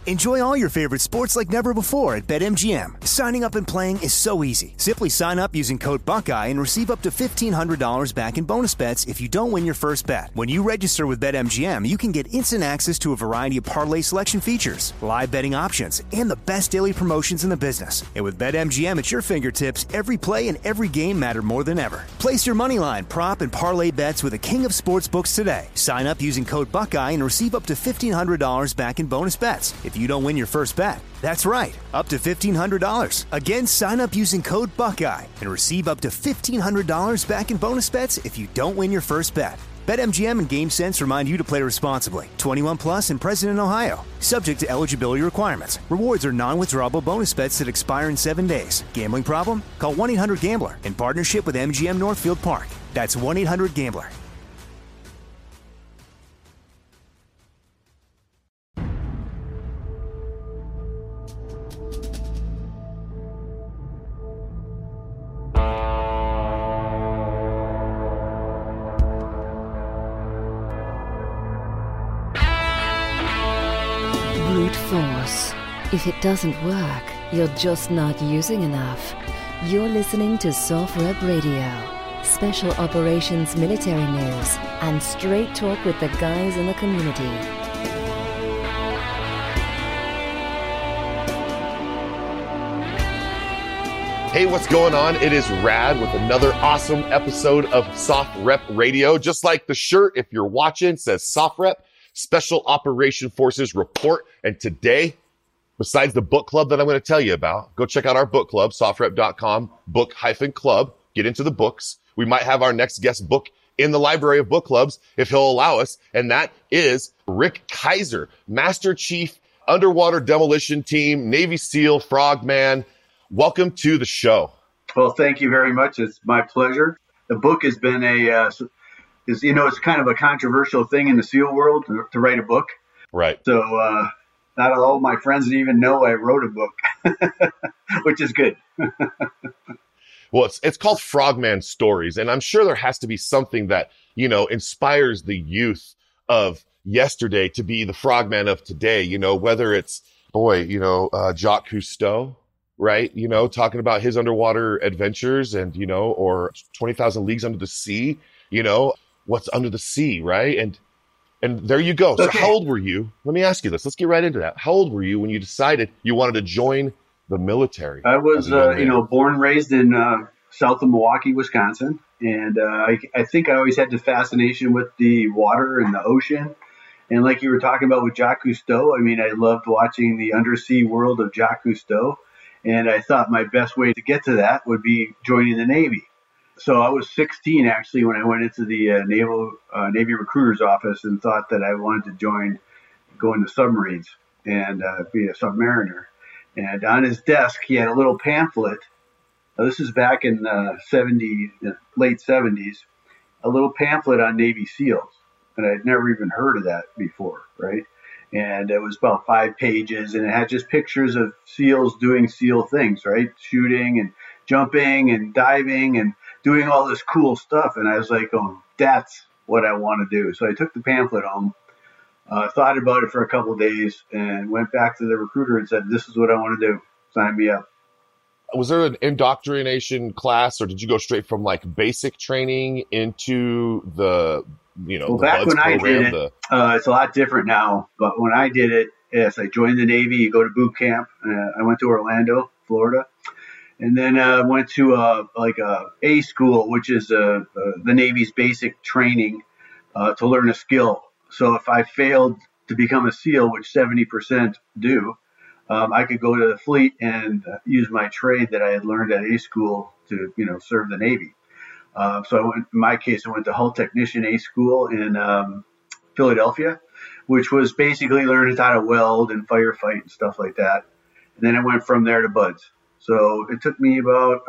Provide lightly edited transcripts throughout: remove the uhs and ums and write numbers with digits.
Enjoy all your favorite sports like never before at BetMGM. Signing up and playing is so easy. Simply sign up using code Buckeye and receive up to $1,500 back in bonus bets if you don't win your first bet. When you register with BetMGM, you can get instant access to a variety of parlay selection features, live betting options, and the best daily promotions in the business. And with BetMGM at your fingertips, every play and every game matter more than ever. Place your moneyline, prop, and parlay bets with the king of sportsbooks today. Sign up using code Buckeye and receive up to $1,500 back in bonus bets if you don't win your first bet. That's right, up to $1,500. Again, sign up using code Buckeye and receive up to $1,500 back in bonus bets if you don't win your first bet. BetMGM and GameSense remind you to play responsibly. 21 plus and present in Ohio. Subject to eligibility requirements. Rewards are non-withdrawable bonus bets that expire in 7 days. Gambling problem? Call 1-800-GAMBLER in partnership with MGM Northfield Park. That's 1-800-GAMBLER. Brute force. If it doesn't work, you're just not using enough. You're listening to SOFREP Radio. Special Operations Military News and straight talk with the guys in the community. Hey, what's going on? It is Rad with another awesome episode of SOFREP Radio. Just like the shirt, if you're watching, says SOFREP, Special Operation Forces Report. And today, besides the book club that I'm going to tell you about, go check out our book club, sofrep.com, book-club, get into the books. We might have our next guest book in the library of book clubs if he'll allow us. And that is Rick Kaiser, Master Chief, Underwater Demolition Team, Navy SEAL, Frogman. Welcome to the show. Well, thank you very much. It's my pleasure. The book has been it's kind of a controversial thing in the SEAL world to write a book. Right. So not all my friends even know I wrote a book, which is good. Well, it's called Frogman Stories, and I'm sure there has to be something that, inspires the youth of yesterday to be the frogman of today, whether it's, Jacques Cousteau, right? Talking about his underwater adventures and, or 20,000 Leagues Under the Sea, what's under the sea, right? And there you go. So How old were you? Let me ask you this. Let's get right into that. How old were you when you decided you wanted to join the military? I was, born and raised in south of Milwaukee, Wisconsin. And I think I always had the fascination with the water and the ocean. And like you were talking about with Jacques Cousteau, I loved watching the undersea world of Jacques Cousteau. And I thought my best way to get to that would be joining the Navy. So I was 16, actually, when I went into the Navy recruiter's office and thought that I wanted to go into submarines and be a submariner. And on his desk, he had a little pamphlet. This is back in the late 70s, a little pamphlet on Navy SEALs. And I'd never even heard of that before, right? And it was about 5 pages, and it had just pictures of SEALs doing SEAL things, right? Shooting and jumping and diving and doing all this cool stuff. And I was like, oh, that's what I want to do. So I took the pamphlet home, thought about it for a couple of days, and went back to the recruiter and said, this is what I want to do. Sign me up. Was there an indoctrination class, or did you go straight from like basic training into the, well, the back BUDS when I program, did it, it's a lot different now. But when I did it, yes, I joined the Navy. You go to boot camp. I went to Orlando, Florida. And then went to a A school, which is the Navy's basic training to learn a skill. So if I failed to become a SEAL, which 70% do, I could go to the fleet and use my trade that I had learned at A school to, serve the Navy. So in my case, I went to Hull Technician A school in Philadelphia, which was basically learning how to weld and firefight and stuff like that. And then I went from there to BUDS. So it took me about,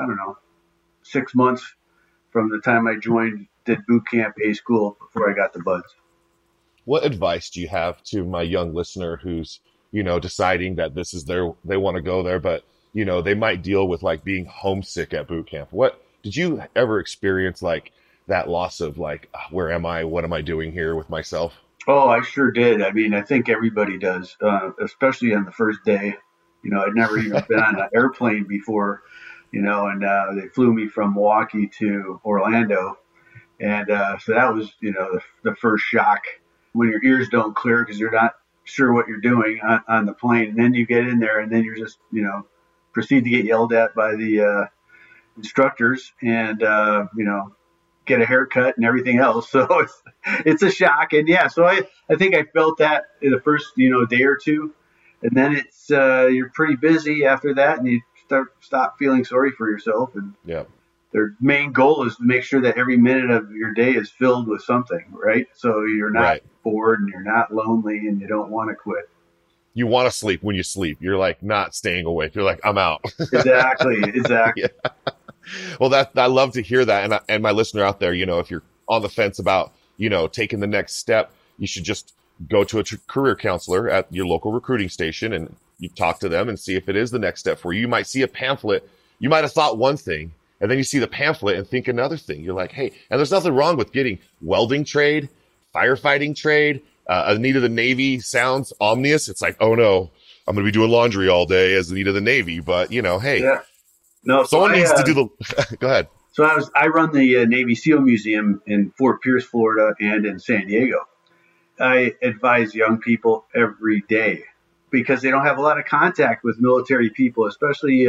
6 months from the time I did boot camp A school before I got to BUDS. What advice do you have to my young listener who's, deciding that this is they want to go there, but, they might deal with like being homesick at boot camp? What did you ever experience like that loss of like, where am I? What am I doing here with myself? Oh, I sure did. I mean, I think everybody does, especially on the first day. I'd never even been on an airplane before, and they flew me from Milwaukee to Orlando. And so that was, the first shock when your ears don't clear because you're not sure what you're doing on the plane. And then you get in there and then you're just, proceed to get yelled at by the instructors and, get a haircut and everything else. So it's a shock. And yeah, so I think I felt that in the first, day or two. And then it's, you're pretty busy after that and you stop feeling sorry for yourself. And Yeah. their main goal is to make sure that every minute of your day is filled with something, right? So you're not Right. bored and you're not lonely and you don't want to quit. You want to sleep when you sleep. You're like not staying awake. You're like, I'm out. Exactly. Yeah. Well, I love to hear that. And my listener out there, if you're on the fence about, taking the next step, you should just go to a career counselor at your local recruiting station and you talk to them and see if it is the next step for you. You might see a pamphlet. You might have thought one thing and then you see the pamphlet and think another thing. You're like, hey, and there's nothing wrong with getting welding trade, firefighting trade. A need of the Navy sounds ominous. It's like, oh no, I'm going to be doing laundry all day as the need of the Navy. But hey, Yeah. No, someone needs to do the, go ahead. So I run the Navy SEAL Museum in Fort Pierce, Florida, and in San Diego. I advise young people every day because they don't have a lot of contact with military people, especially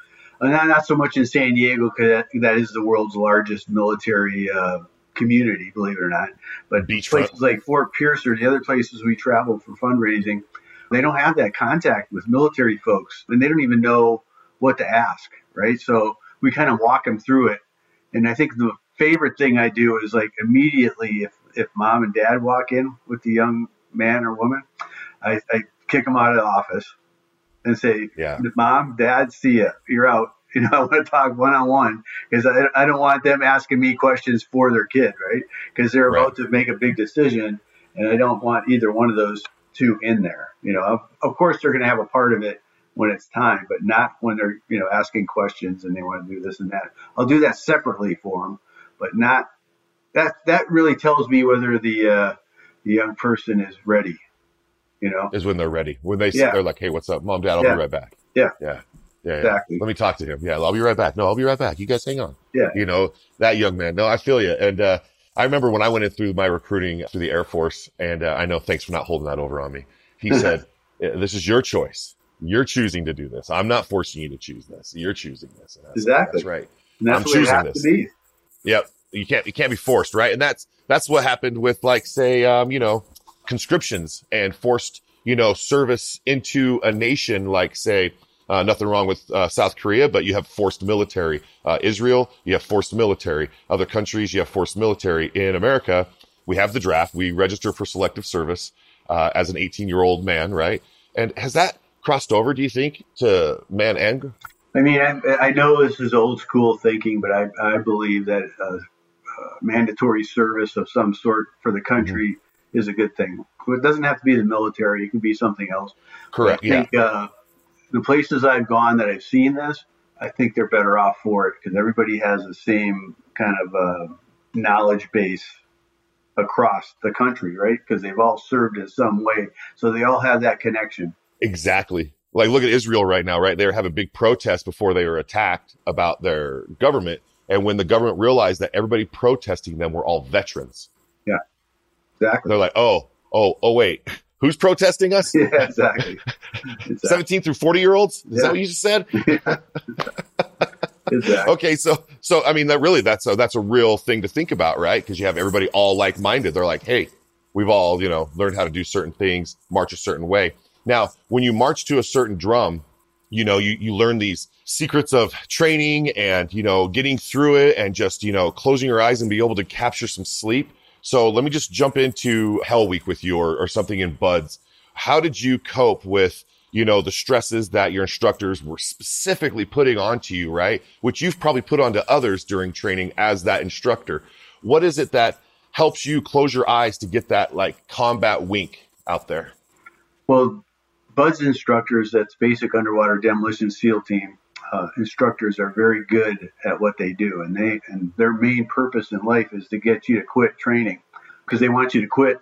not so much in San Diego because that is the world's largest military community, believe it or not. But Beachfront. places like Fort Pierce or the other places we travel for fundraising, they don't have that contact with military folks, and they don't even know what to ask, right? So we kind of walk them through it. And I think the favorite thing I do is like immediately if mom and dad walk in with the young man or woman, I kick them out of the office and say, Yeah. Mom, Dad, see ya. You're out. I want to talk one-on-one because I don't want them asking me questions for their kid, right? Because they're Right. about to make a big decision, and I don't want either one of those two in there. Of course, they're going to have a part of it when it's time, but not when they're, asking questions and they want to do this and that. I'll do that separately for them, but not that really tells me whether the young person is ready, Is when they're ready. When Yeah. they're like, hey, what's up? Mom, Dad, I'll Yeah. be right back. Yeah. Yeah. Yeah. Exactly. Let me talk to him. Yeah. I'll be right back. No, I'll be right back. You guys hang on. Yeah. That young man. No, I feel you. And, I remember when I went in through my recruiting through the Air Force and, I know, thanks for not holding that over on me. He said, this is your choice. You're choosing to do this. I'm not forcing you to choose this. You're choosing this. And I said, Exactly. That's right. And that's I'm the way it choosing has this. to be. Yep. You can't be forced, right? And that's what happened with like, say, conscriptions and forced, service into a nation like, say, nothing wrong with South Korea, but you have forced military. Israel, you have forced military. Other countries, you have forced military. In America, we have the draft. We register for selective service as an 18-year-old man, right? And has that crossed over, do you think, to man and? I mean, I know this is old school thinking, but I believe that mandatory service of some sort for the country is a good thing. It doesn't have to be the military. It can be something else. Correct. I think the places I've gone that I've seen this, I think they're better off for it because everybody has the same kind of knowledge base across the country, right? Because they've all served in some way. So they all have that connection. Exactly. Like, look at Israel right now, right? They have a big protest before they were attacked about their government. And when the government realized that everybody protesting them were all veterans, Yeah, exactly. they're like, oh, wait, who's protesting us? Yeah, exactly. 17 through 40-year-olds? Is that what you just said? Exactly. Okay. So, I mean, that's a real thing to think about, right? Because you have everybody all like-minded. They're like, hey, we've all, learned how to do certain things, march a certain way. Now, when you march to a certain drum, you learn these secrets of training and, getting through it and just, closing your eyes and be able to capture some sleep. So let me just jump into Hell Week with you or something in BUD/S. How did you cope with, the stresses that your instructors were specifically putting onto you, right? Which you've probably put onto others during training as that instructor. What is it that helps you close your eyes to get that like combat wink out there? Well, BUD/S instructors, that's Basic Underwater Demolition SEAL Team, instructors are very good at what they do. And their main purpose in life is to get you to quit training because they want you to quit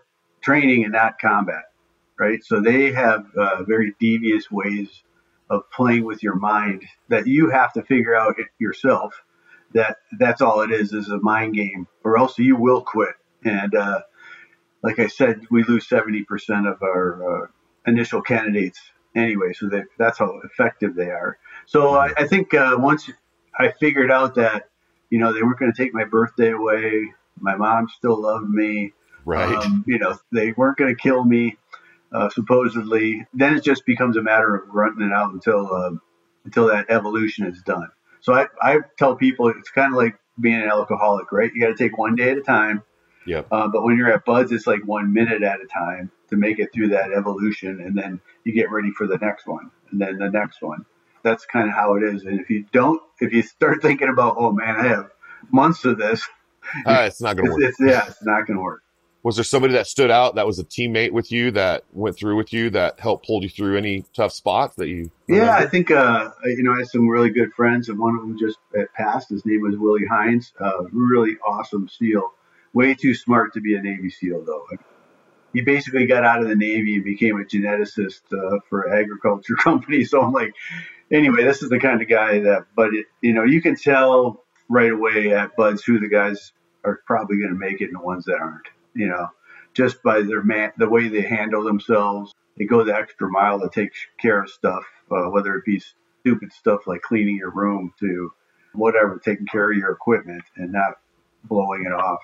training and not combat, right? So they have very devious ways of playing with your mind that you have to figure out yourself. That's all it is a mind game, or else you will quit. And like I said, we lose 70% of our initial candidates anyway, so that's how effective they are. So I think once I figured out that, they weren't going to take my birthday away, my mom still loved me, right? They weren't going to kill me, supposedly, then it just becomes a matter of grunting it out until that evolution is done. So I tell people it's kind of like being an alcoholic, right? You got to take one day at a time. Yeah. But when you're at Buds, it's like 1 minute at a time to make it through that evolution, and then you get ready for the next one, and then the next one. That's kind of how it is. And if you start thinking about, oh man, I have months of this, it's not going to work. It's not going to work. Was there somebody that stood out that was a teammate with you that went through with you that helped pull you through any tough spots that you remember? Yeah, I think, I had some really good friends, and one of them just passed. His name was Willie Hines, really awesome SEAL. Way too smart to be a Navy SEAL, though. He basically got out of the Navy and became a geneticist for agriculture companies. So I'm like, anyway, this is the kind of guy but you can tell right away at Buds who the guys are probably going to make it and the ones that aren't, just by the way they handle themselves. They go the extra mile to take care of stuff, whether it be stupid stuff like cleaning your room to whatever, taking care of your equipment and not blowing it off,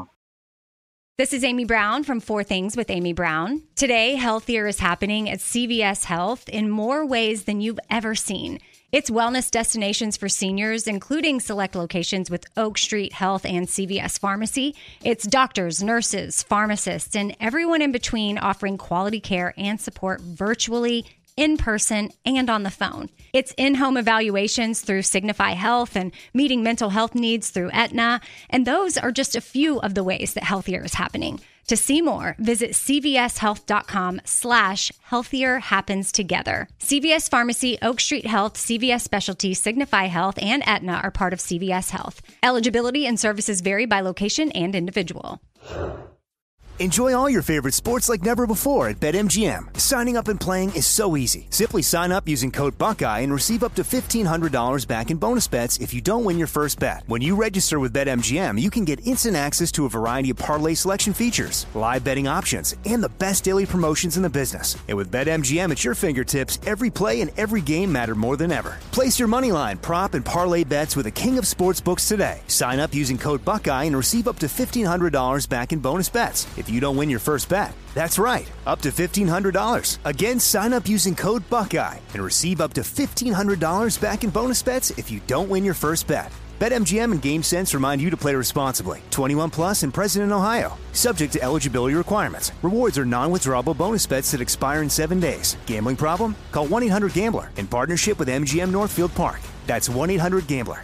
This is Amy Brown from 4 Things with Amy Brown. Today, Healthier is happening at CVS Health in more ways than you've ever seen. It's wellness destinations for seniors, including select locations with Oak Street Health and CVS Pharmacy. It's doctors, nurses, pharmacists, and everyone in between offering quality care and support virtually, in person, and on the phone. It's in-home evaluations through Signify Health and meeting mental health needs through Aetna. And those are just a few of the ways that Healthier is happening. To see more, visit cvshealth.com/healthier happens together. CVS Pharmacy, Oak Street Health, CVS Specialty, Signify Health, and Aetna are part of CVS Health. Eligibility and services vary by location and individual. Enjoy all your favorite sports like never before at BetMGM. Signing up and playing is so easy. Simply sign up using code Buckeye and receive up to $1,500 back in bonus bets if you don't win your first bet. When you register with BetMGM, you can get instant access to a variety of parlay selection features, live betting options, and the best daily promotions in the business. And with BetMGM at your fingertips, every play and every game matter more than ever. Place your moneyline, prop, and parlay bets with the king of sportsbooks today. Sign up using code Buckeye and receive up to $1,500 back in bonus bets if you don't win your first bet. That's right, up to $1,500. Again, sign up using code Buckeye and receive up to $1,500 back in bonus bets if you don't win your first bet. BetMGM and GameSense remind you to play responsibly. 21 plus and present in Ohio. Subject to eligibility requirements. Rewards are non-withdrawable bonus bets that expire in 7 days. Gambling problem? Call 1-800-GAMBLER in partnership with MGM Northfield Park. That's 1-800-GAMBLER.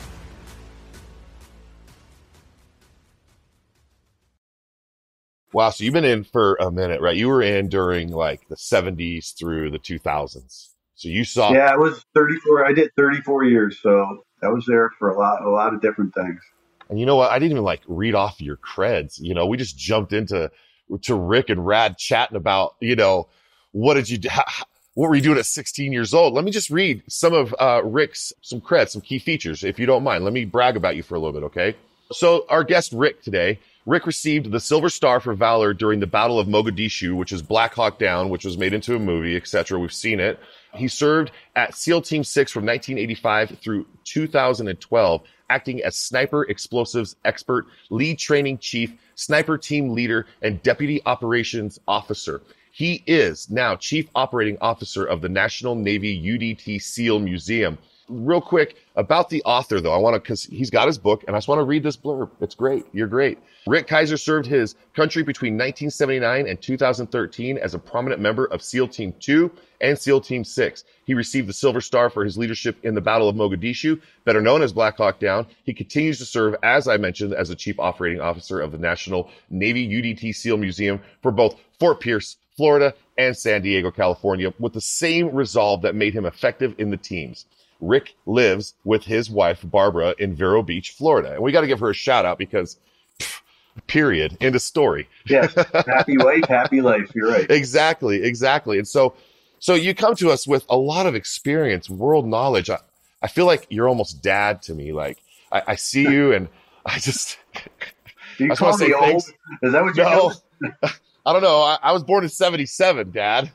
Wow, so you've been in for a minute, right? You were in during like the 70s through the 2000s. So you saw... Yeah, I was 34. I did 34 years, so I was there for a lot of different things. And you know what? I didn't even like read off your creds. We just jumped into Rick and Rad chatting about, what did you do? What were you doing at 16 years old? Let me just read some of Rick's, some creds, some key features, if you don't mind. Let me brag about you for a little bit, okay? So our guest, Rick, today... Rick received the Silver Star for Valor during the Battle of Mogadishu, which is Black Hawk Down, which was made into a movie, etc. We've seen it. He served at SEAL Team 6 from 1985 through 2012, acting as sniper explosives expert, lead training chief, sniper team leader, and deputy operations officer. He is now chief operating officer of the National Navy UDT SEAL Museum. Real quick about the author, though, because he's got his book, and I just want to read this blurb. It's great. You're great. Rick Kaiser served his country between 1979 and 2013 as a prominent member of SEAL Team 2 and SEAL Team 6. He received the Silver Star for his leadership in the Battle of Mogadishu, better known as Black Hawk Down. He continues to serve, as I mentioned, as the Chief Operating Officer of the National Navy UDT SEAL Museum for both Fort Pierce, Florida, and San Diego, California, with the same resolve that made him effective in the teams. Rick lives with his wife, Barbara, in Vero Beach, Florida. And we got to give her a shout out because period. End of story. Yes. Happy wife, happy life. You're right. Exactly. And so you come to us with a lot of experience, world knowledge. I feel like you're almost dad to me. Like I see you and I just, Do you I just call want to me say old? thanks. Is that what you're No, doing? I don't know. I was born in 77, Dad.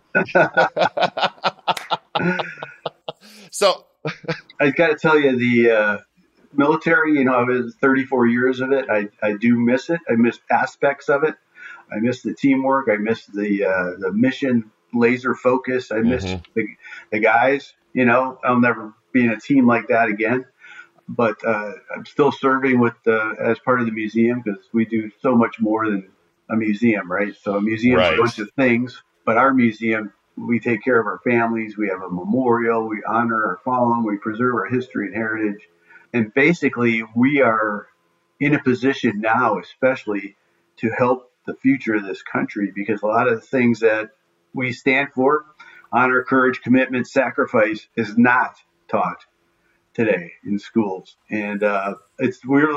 So I got to tell you, the military, I was 34 years of it. I do miss it. I miss aspects of it. I miss the teamwork. I miss the mission laser focus. I miss the guys. I'll never be in a team like that again. But I'm still serving with as part of the museum because we do so much more than a museum, right? So a museum is a bunch of things, but our museum, we take care of our families. We have a memorial. We honor our fallen. We preserve our history and heritage. And basically, we are in a position now, especially, to help the future of this country because a lot of the things that we stand for, honor, courage, commitment, sacrifice, is not taught today in schools. And we're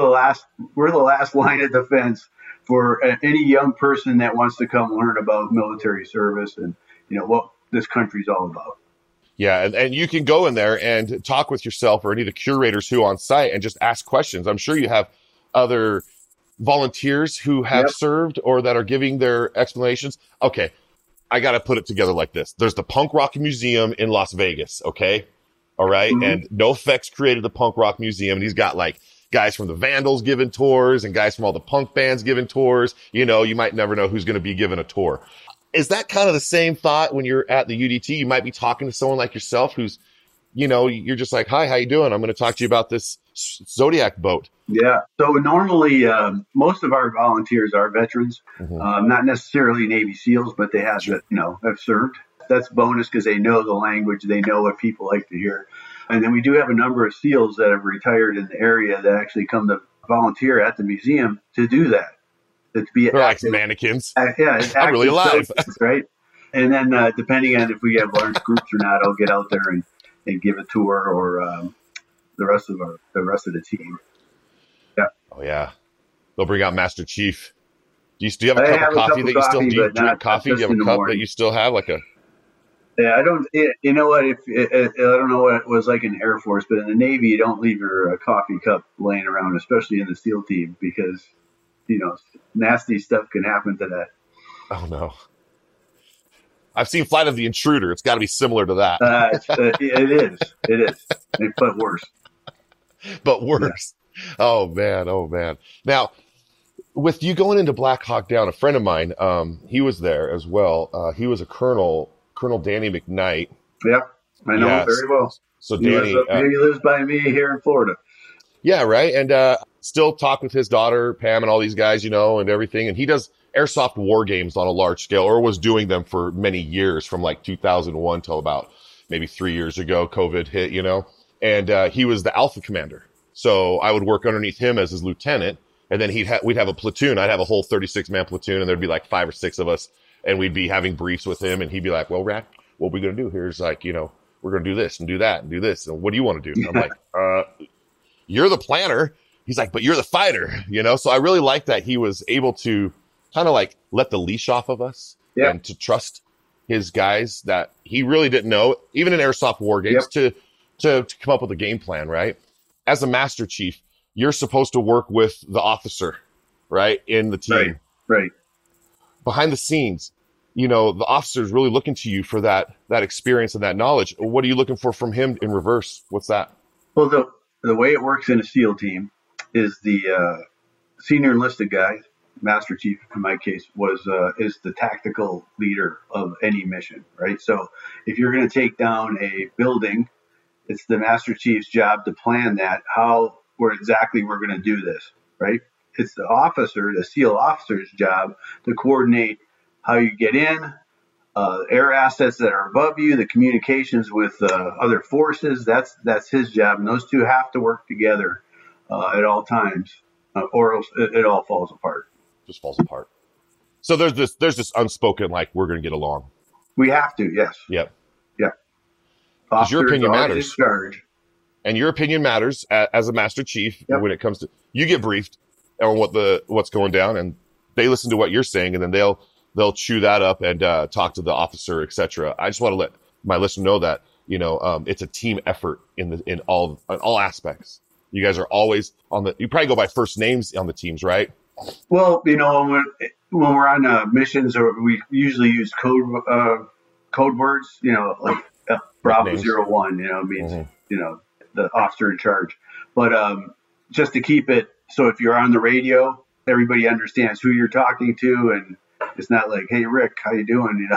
the last line of defense for any young person that wants to come learn about military service and what this country's all about. Yeah, and you can go in there and talk with yourself or any of the curators who are on site and just ask questions. I'm sure you have other volunteers who have served or that are giving their explanations. Okay, I got to put it together like this. There's the Punk Rock Museum in Las Vegas, okay? All right, and NoFX created the Punk Rock Museum, and he's got like guys from the Vandals giving tours and guys from all the punk bands giving tours. You might never know who's going to be given a tour. Is that kind of the same thought when you're at the UDT? You might be talking to someone like yourself who's, you're just like, hi, how you doing? I'm going to talk to you about this Zodiac boat. Yeah. So normally, most of our volunteers are veterans, not necessarily Navy SEALs, but they have served. That's bonus because they know the language. They know what people like to hear. And then we do have a number of SEALs that have retired in the area that actually come to volunteer at the museum to do that. To be They're like mannequins. I'm really alive. Right. And then depending on if we have large groups or not, I'll get out there and give a tour or the rest of the team. Yeah. Oh yeah. They'll bring out Master Chief. Do you have a cup of coffee that you still do? You drink coffee? Do you have a cup that you still have like a? Yeah, I don't. You know what? I don't know what it was like in the Air Force, but in the Navy, you don't leave your coffee cup laying around, especially in the SEAL team, because nasty stuff can happen to that. Oh no! I've seen Flight of the Intruder. It's got to be similar to that. It is, but worse. But worse. Yeah. Oh man. Now, with you going into Black Hawk Down, a friend of mine, he was there as well. He was a Colonel Danny McKnight. Yep, I know him very well. So Danny, he lives by me here in Florida. Yeah, right. And still talk with his daughter Pam and all these guys, and everything. And he does airsoft war games on a large scale, or was doing them for many years, from like 2001 till about maybe 3 years ago. COVID hit, and he was the Alpha commander. So I would work underneath him as his lieutenant, and then we'd have a platoon. I'd have a whole 36-man platoon, and there'd be like 5 or 6 of us. And we'd be having briefs with him, and he'd be like, well, Rad, what are we going to do here is like, we're going to do this and do that and do this. And what do you want to do? And I'm like, you're the planner. He's like, but you're the fighter, So I really like that he was able to kind of like let the leash off of us and to trust his guys that he really didn't know, even in airsoft war games, to come up with a game plan, right? As a Master Chief, you're supposed to work with the officer, right, in the team. Right. Behind the scenes, the officer's really looking to you for that experience and that knowledge. What are you looking for from him in reverse? What's that? Well, the way it works in a SEAL team is the senior enlisted guy, Master Chief in my case, is the tactical leader of any mission, right? So if you're going to take down a building, it's the Master Chief's job to plan that, how we're going to do this, right? It's the SEAL officer's job to coordinate how you get in, air assets that are above you, the communications with other forces. That's his job, and those two have to work together at all times, or else it all falls apart. Just falls apart. So there's this unspoken, like, we're going to get along. We have to, yes. Yep. Yeah. Because your opinion matters. In charge. And your opinion matters as a Master Chief when it comes to, you get briefed. or what's going down, and they listen to what you're saying, and then they'll chew that up and talk to the officer, etc. I just want to let my listener know that, it's a team effort in all aspects. You guys are always you probably go by first names on the teams, right? Well, when we're on missions, or we usually use code words, like Bravo 01, means, the officer in charge. But just to keep it, so if you're on the radio, everybody understands who you're talking to, and it's not like, "Hey, Rick, how you doing?"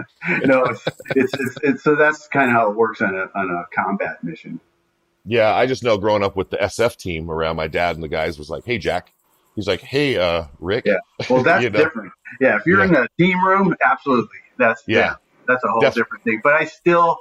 It's so that's kind of how it works on a combat mission. Yeah, I just know growing up with the SF team around my dad and the guys was like, "Hey, Jack." He's like, "Hey, Rick." Yeah, well, that's different. Yeah, if you're in the team room, absolutely, that's a whole different thing. But I still,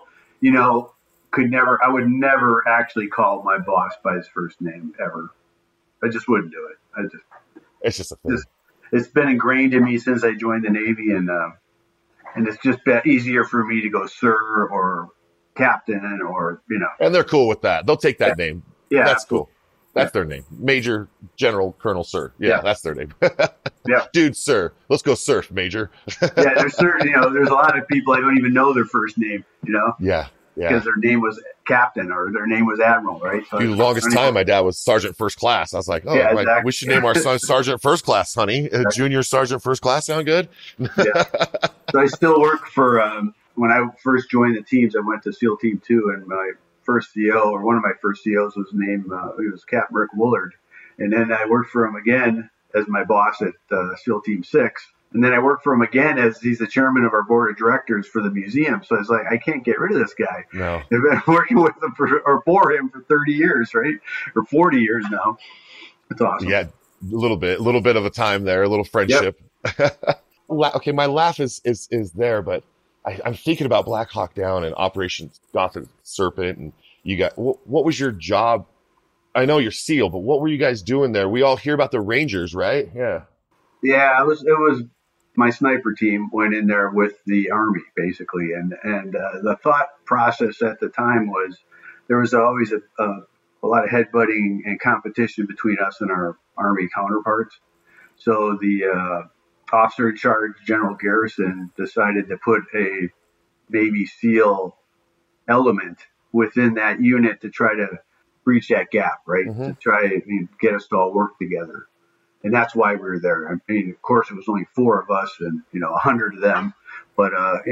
I would never actually call my boss by his first name ever. I just wouldn't do it. It's just a thing. It's been ingrained in me since I joined the Navy, and it's just been easier for me to go sir or captain or. And they're cool with that. They'll take that name. Yeah, that's cool. That's their name. Major, General, Colonel, Sir. Yeah, that's their name. Yeah. Dude, Sir. Let's go surf, Major. Yeah, there's certain, there's a lot of people I don't even know their first name, Yeah. Because their name was Captain or their name was Admiral, right? So the longest time, my dad was Sergeant First Class. I was like, exactly. We should name our son Sergeant First Class, honey. Junior Sergeant First Class sound good? Yeah. So I still work for, when I first joined the teams, I went to SEAL Team 2, and my first CO, or one of my first COs, was named, he was Captain Rick Woolard. And then I worked for him again as my boss at SEAL Team 6. And then I worked for him again as he's the chairman of our board of directors for the museum. So I was like, I can't get rid of this guy. No. I've been working with him for him for 30 years, right? Or 40 years now. It's awesome. Yeah, a little bit of a time there, a little friendship. Yep. Okay, my laugh is there, but I'm thinking about Black Hawk Down and Operation Gotham Serpent, and you got what was your job? I know you're SEAL, but what were you guys doing there? We all hear about the Rangers, right? Yeah. Yeah, it was my sniper team went in there with the Army basically, and the thought process at the time was there was always a lot of headbutting and competition between us and our Army counterparts. So the officer in charge, General Garrison, decided to put a Navy SEAL element within that unit to try to breach that gap, right? Mm-hmm. To try to get us to all work together. And that's why we were there. I mean, of course, it was only 4 of us and, 100 of them. But,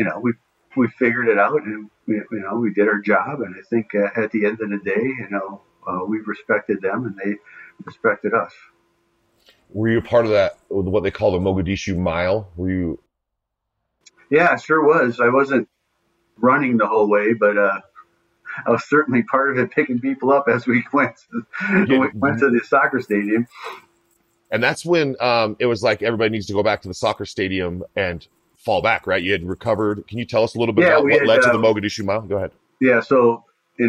we figured it out and, we did our job. And I think at the end of the day, we respected them and they respected us. Were you a part of that, what they call the Mogadishu Mile? Were you? Yeah, sure was. I wasn't running the whole way, but I was certainly part of it, picking people up as we went to the soccer stadium. And that's when it was like everybody needs to go back to the soccer stadium and fall back, right? You had recovered. Can you tell us a little bit about what led to the Mogadishu Mile? Go ahead. Yeah, so,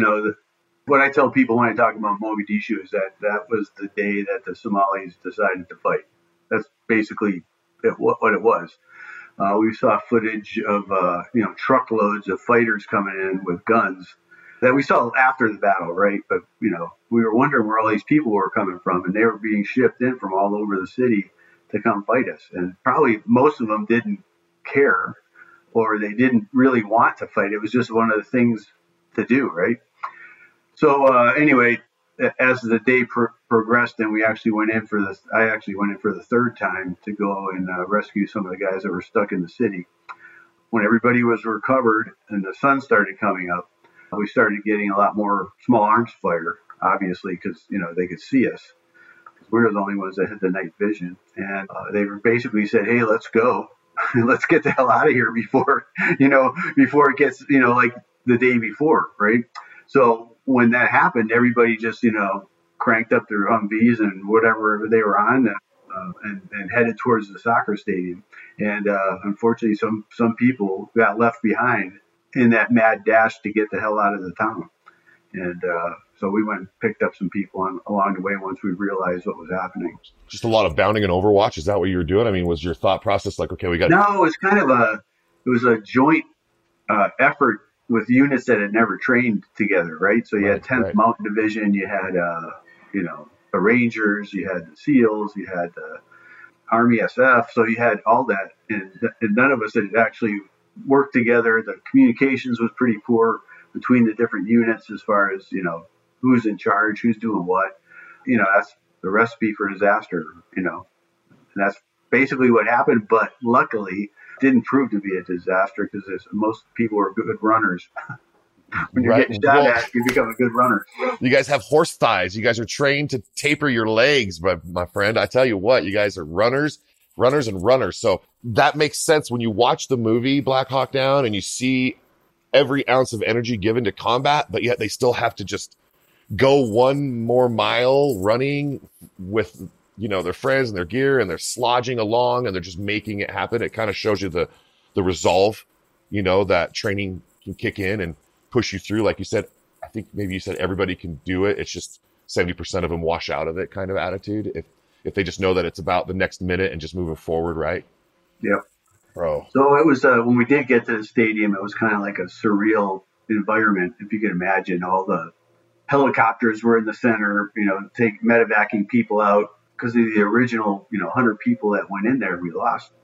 what I tell people when I talk about Mogadishu is that was the day that the Somalis decided to fight. That's basically what it was. We saw footage of, truckloads of fighters coming in with guns that we saw after the battle, right? But, we were wondering where all these people were coming from, and they were being shipped in from all over the city to come fight us. And probably most of them didn't care, or they didn't really want to fight. It was just one of the things to do, right? So anyway, as the day progressed, and I actually went in for the third time to go and rescue some of the guys that were stuck in the city. When everybody was recovered and the sun started coming up, we started getting a lot more small arms fire, obviously, because they could see us. We were the only ones that had the night vision, and they basically said, "Hey, let's go, let's get the hell out of here before it gets like the day before, right?" So when that happened, everybody just cranked up their Humvees and whatever they were on, and headed towards the soccer stadium. And unfortunately, some people got left behind in that mad dash to get the hell out of the town. And so we went and picked up some people along the way once we realized what was happening. Just a lot of bounding and Overwatch. Is that what you were doing? I mean, was your thought process like, okay, we got... No, it was kind of a joint effort with units that had never trained together, right? So you had 10th Mountain Division, you had, the Rangers, you had the SEALs, you had the Army SF, so you had all that, and none of us had actually worked together. The communications was pretty poor between the different units as far as, who's in charge, who's doing what. That's the recipe for disaster, and that's basically what happened, but luckily didn't prove to be a disaster because most people are good runners. When you're getting shot at, you become a good runner. You guys have horse thighs. You guys are trained to taper your legs, my friend. I tell you what, you guys are runners. So that makes sense when you watch the movie Black Hawk Down and you see every ounce of energy given to combat, but yet they still have to just go one more mile running with, their friends and their gear, and they're slodging along and they're just making it happen. It kind of shows you the resolve, that training can kick in and push you through. Like you said, I think maybe you said everybody can do it. It's just 70% of them wash out of it kind of attitude. If they just know that it's about the next minute and just moving forward, right? Yep. Bro. So it was, when we did get to the stadium, it was kind of like a surreal environment. If you can imagine, all the helicopters were in the center, medevacing people out. Because of the original, 100 people that went in there, we lost,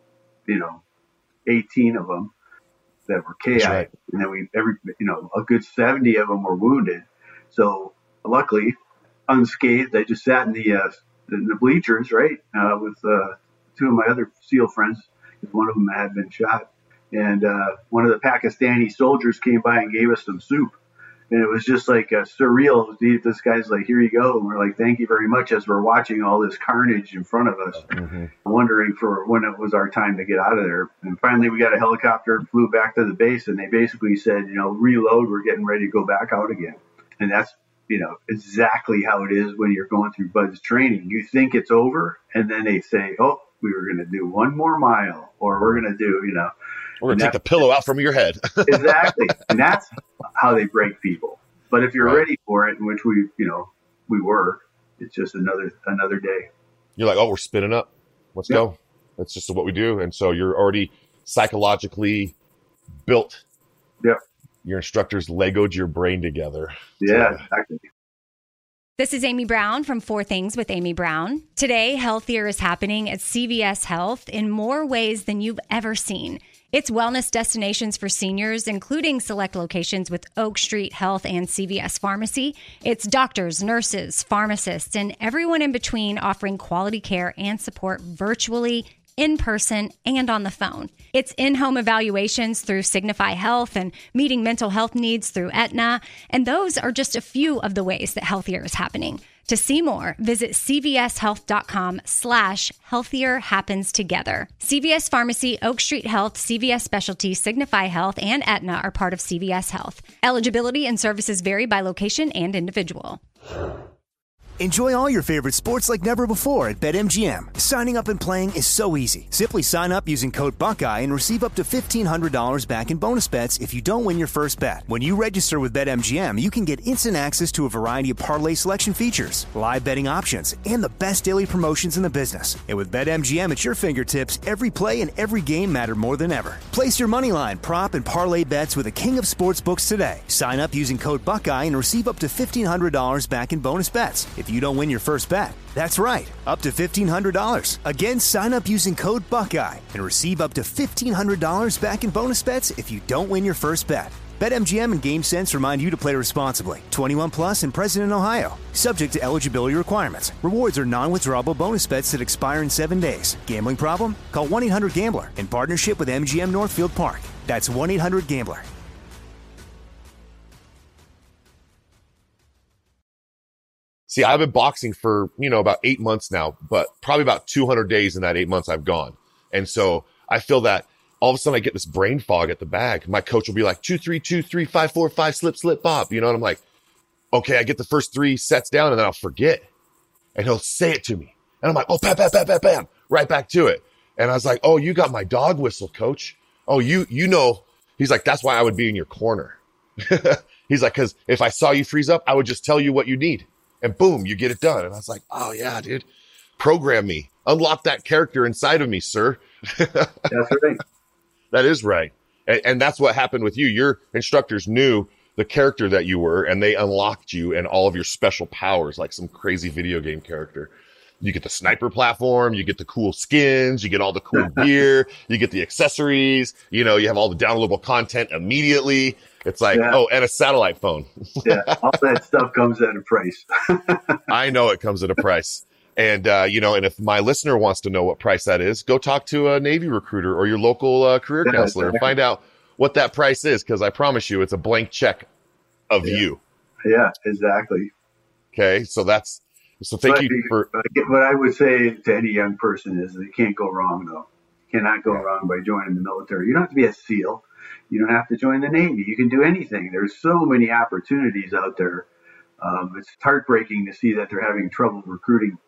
18 of them that were KI. Right. And then a good 70 of them were wounded. So luckily, unscathed, I just sat in the bleachers, right, with two of my other SEAL friends, because one of them had been shot. And one of the Pakistani soldiers came by and gave us some soup. And it was just like surreal. This guy's like, here you go. And we're like, thank you very much, as we're watching all this carnage in front of us, wondering for when it was our time to get out of there. And finally, we got a helicopter, flew back to the base, and they basically said, reload, we're getting ready to go back out again. And that's, exactly how it is when you're going through BUD/S training. You think it's over, and then they say, oh, we were going to do one more mile, or we're going to do, we're going to take the pillow out from your head. Exactly. And that's how they break people. But if you're ready for it, which we were, it's just another day. You're like, oh, we're spinning up. Let's go. That's just what we do. And so you're already psychologically built. Yep. Your instructors Legoed your brain together. Yeah, exactly. This is Amy Brown from 4 Things with Amy Brown. Today, healthier is happening at CVS Health in more ways than you've ever seen. It's wellness destinations for seniors, including select locations with Oak Street Health and CVS Pharmacy. It's doctors, nurses, pharmacists, and everyone in between offering quality care and support virtually, in person, and on the phone. It's in-home evaluations through Signify Health and meeting mental health needs through Aetna. And those are just a few of the ways that healthier is happening. To see more, visit cvshealth.com/healthier happens together. CVS Pharmacy, Oak Street Health, CVS Specialty, Signify Health, and Aetna are part of CVS Health. Eligibility and services vary by location and individual. Enjoy all your favorite sports like never before at BetMGM. Signing up and playing is so easy. Simply sign up using code Buckeye and receive up to $1,500 back in bonus bets if you don't win your first bet. When you register with BetMGM, you can get instant access to a variety of parlay selection features, live betting options, and the best daily promotions in the business. And with BetMGM at your fingertips, every play and every game matter more than ever. Place your moneyline, prop, and parlay bets with the king of sportsbooks today. Sign up using code Buckeye and receive up to $1,500 back in bonus bets if you don't win your first bet. That's right, up to $1,500. Again, sign up using code Buckeye and receive up to $1,500 back in bonus bets if you don't win your first bet. BetMGM and GameSense remind you to play responsibly. 21 plus and present in Ohio. Subject to eligibility requirements. Rewards are non-withdrawable bonus bets that expire in 7 days. Gambling problem? Call 1-800-GAMBLER in partnership with MGM Northfield Park. That's 1-800-GAMBLER. See, I've been boxing for, about 8 months now, but probably about 200 days in that 8 months I've gone. And so I feel that all of a sudden I get this brain fog at the bag. My coach will be like 2-3, 2-3, 5-4, 5, slip, bop. And I'm like, okay, I get the first 3 sets down and then I'll forget. And he'll say it to me. And I'm like, oh, bam, bam, bam, bam, bam, right back to it. And I was like, oh, you got my dog whistle, coach. Oh, you know, he's like, that's why I would be in your corner. He's like, because if I saw you freeze up, I would just tell you what you need. And boom, you get it done. And I was like, oh yeah, dude, program me, unlock that character inside of me, sir. That's right. That is right. And that's what happened with you. Your instructors knew the character that you were, and they unlocked you and all of your special powers, like some crazy video game character. You get the sniper platform, you get the cool skins, you get all the cool gear, you get the accessories, you know, you have all the downloadable content immediately. It's like, oh, and a satellite phone. Yeah, all that stuff comes at a price. I know it comes at a price. And, you know, and if my listener wants to know what price that is, go talk to a Navy recruiter or your local career counselor and find out what that price is. Cause I promise you, it's a blank check of you. Yeah, exactly. Okay. So thank you for what I would say to any young person is they can't go wrong though. You cannot go wrong by joining the military. You don't have to be a SEAL. You don't have to join the Navy. You can do anything. There's so many opportunities out there. It's heartbreaking to see that they're having trouble recruiting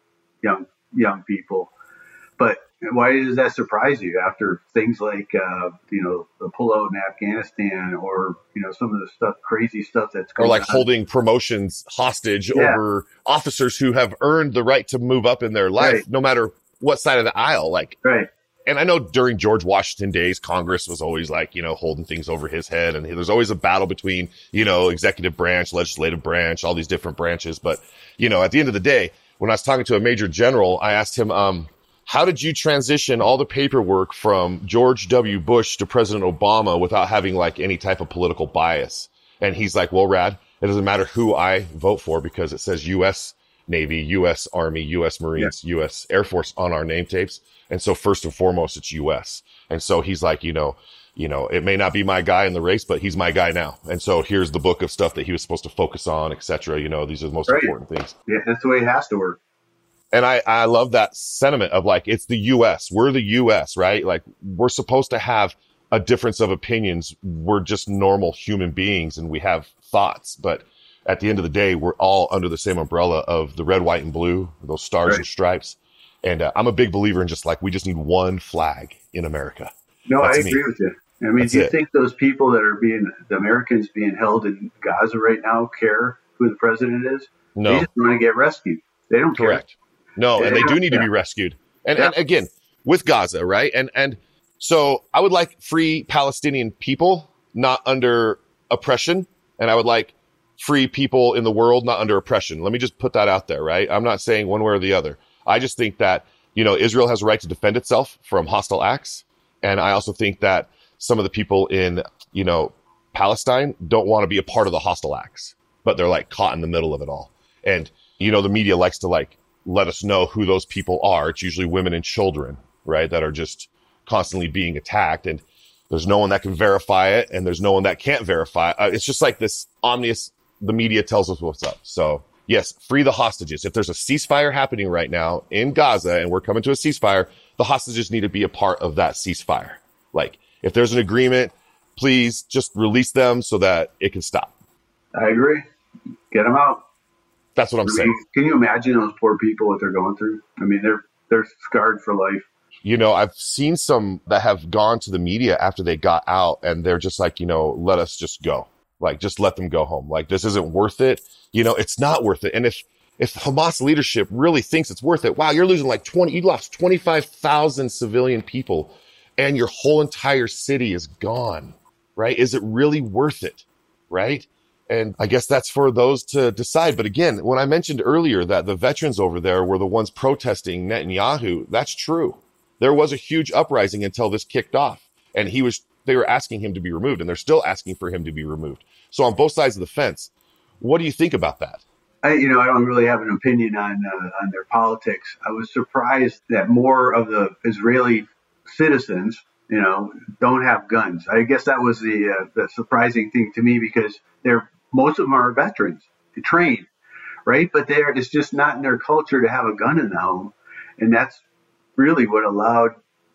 young people. But why does that surprise you after things like, you know, the pullout in Afghanistan or, you know, some of the crazy stuff that's going on? Or like holding promotions hostage over officers who have earned the right to move up in their life, no matter what side of the aisle. Like, and I know during George Washington days, Congress was always like, you know, holding things over his head. And there's always a battle between, you know, executive branch, legislative branch, all these different branches. But, you know, at the end of the day, when I was talking to a major general, I asked him, how did you transition all the paperwork from George W. Bush to President Obama without having like any type of political bias? And he's like, well, Rad, it doesn't matter who I vote for because it says U.S. Navy, U.S. Army, U.S. Marines, U.S. Air Force on our name tapes. And so first and foremost, it's U.S. And so he's like, you know, it may not be my guy in the race, but he's my guy now. And so here's the book of stuff that he was supposed to focus on, et cetera. You know, these are the most important things. Yeah, that's the way it has to work. And I love that sentiment of like, it's the U.S. We're the U.S., right? Like we're supposed to have a difference of opinions. We're just normal human beings and we have thoughts. But at the end of the day, we're all under the same umbrella of the red, white, and blue, those stars and stripes. And I'm a big believer in just like, we just need one flag in America. No, I agree with you. I mean, do you think those people that are the Americans being held in Gaza right now care who the president is? No. They just want to get rescued. They don't care. No, and they do need to be rescued. And again, with Gaza, right? And so I would like free Palestinian people not under oppression. And I would like free people in the world not under oppression. Let me just put that out there, right? I'm not saying one way or the other. I just think that, you know, Israel has a right to defend itself from hostile acts. And I also think that some of the people in, you know, Palestine don't want to be a part of the hostile acts, but they're like caught in the middle of it all. And, you know, the media likes to like let us know who those people are. It's usually women and children, right? That are just constantly being attacked. And there's no one that can verify it. And there's no one that can't verify. It's just like this omnious, the media tells us what's up. So yes, free the hostages. If there's a ceasefire happening right now in Gaza and we're coming to a ceasefire, the hostages need to be a part of that ceasefire. Like if there's an agreement, please just release them so that it can stop. I agree. Get them out. That's what I'm saying. Can you imagine those poor people, what they're going through? I mean, they're scarred for life. You know, I've seen some that have gone to the media after they got out and they're just like, you know, let us just go. Like, just let them go home. Like, this isn't worth it. You know, it's not worth it. And if Hamas leadership really thinks it's worth it, wow, you're losing like you lost 25,000 civilian people and your whole entire city is gone, right? Is it really worth it? Right? And I guess that's for those to decide. But again, when I mentioned earlier that the veterans over there were the ones protesting Netanyahu, that's true. There was a huge uprising until this kicked off and they were asking him to be removed and they're still asking for him to be removed. So on both sides of the fence, what do you think about that? I don't really have an opinion on their politics. I was surprised that more of the Israeli citizens, you know, don't have guns. I guess that was the surprising thing to me because most of them are veterans, they train, right? But it's just not in their culture to have a gun in the home, and that's really what allowed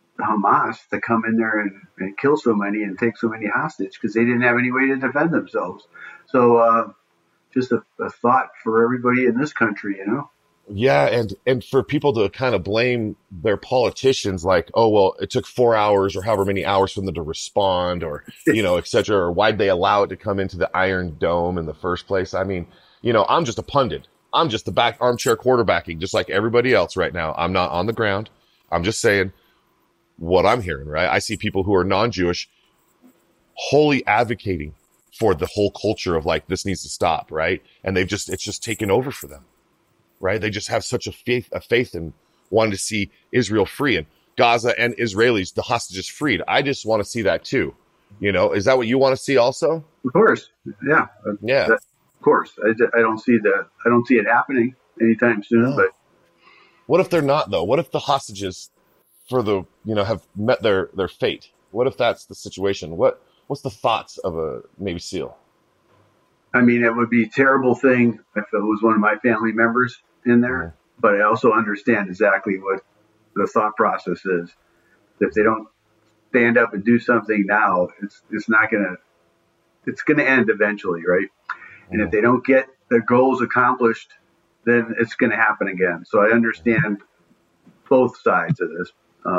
Hamas to come in there and kill so many and take so many hostage because they didn't have any way to defend themselves. So just a thought for everybody in this country, you know? Yeah. And for people to kind of blame their politicians like, oh, well, it took 4 hours or however many hours for them to respond or, you know, et cetera, or why'd they allow it to come into the Iron Dome in the first place? I mean, you know, I'm just a pundit. I'm just the back armchair quarterbacking, just like everybody else right now. I'm not on the ground. I'm just saying what I'm hearing, right? I see people who are non-Jewish wholly advocating for the whole culture of like, this needs to stop. Right. And it's just taken over for them. Right. They just have such a faith in wanting to see Israel free and Gaza and Israelis, the hostages freed. I just want to see that too. Is that what you want to see also? Of course. Yeah. Yeah. Of course. I don't see that. I don't see it happening anytime soon, No. But What if they're not though? What if the hostages have met their fate? What if that's the situation? What's the thoughts of a Navy SEAL? I mean, it would be a terrible thing if it was one of my family members in there, Mhm. but I also understand exactly what the thought process is. If they don't stand up and do something now, it's going to end eventually, right? And if they don't get their goals accomplished, then it's going to happen again. So I understand both sides of this.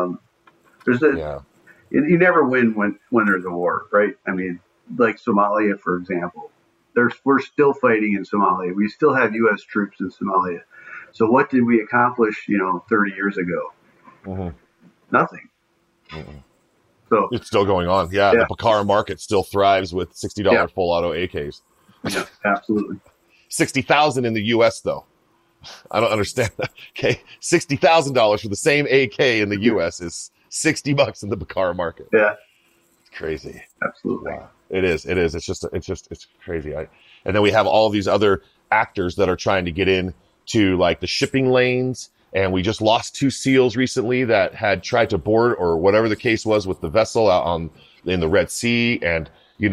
You never win when there's a war, right? I mean, like Somalia, for example. We're still fighting in Somalia. We still have U.S. troops in Somalia. So what did we accomplish, 30 years ago? Mm-hmm. Nothing. Mm-hmm. So it's still going on. Yeah. The Bakara market still thrives with $60 full auto AKs. Yeah, absolutely. 60,000 in the U.S. though. I don't understand that. Okay. $60,000 for the same AK in the U.S. is $60 in the Bakara market. Yeah. It's crazy. Absolutely. Wow. It is. It's crazy. And then we have all these other actors that are trying to get in to like the shipping lanes. And we just lost 2 SEALs recently that had tried to board or whatever the case was with the vessel out in the Red Sea. And,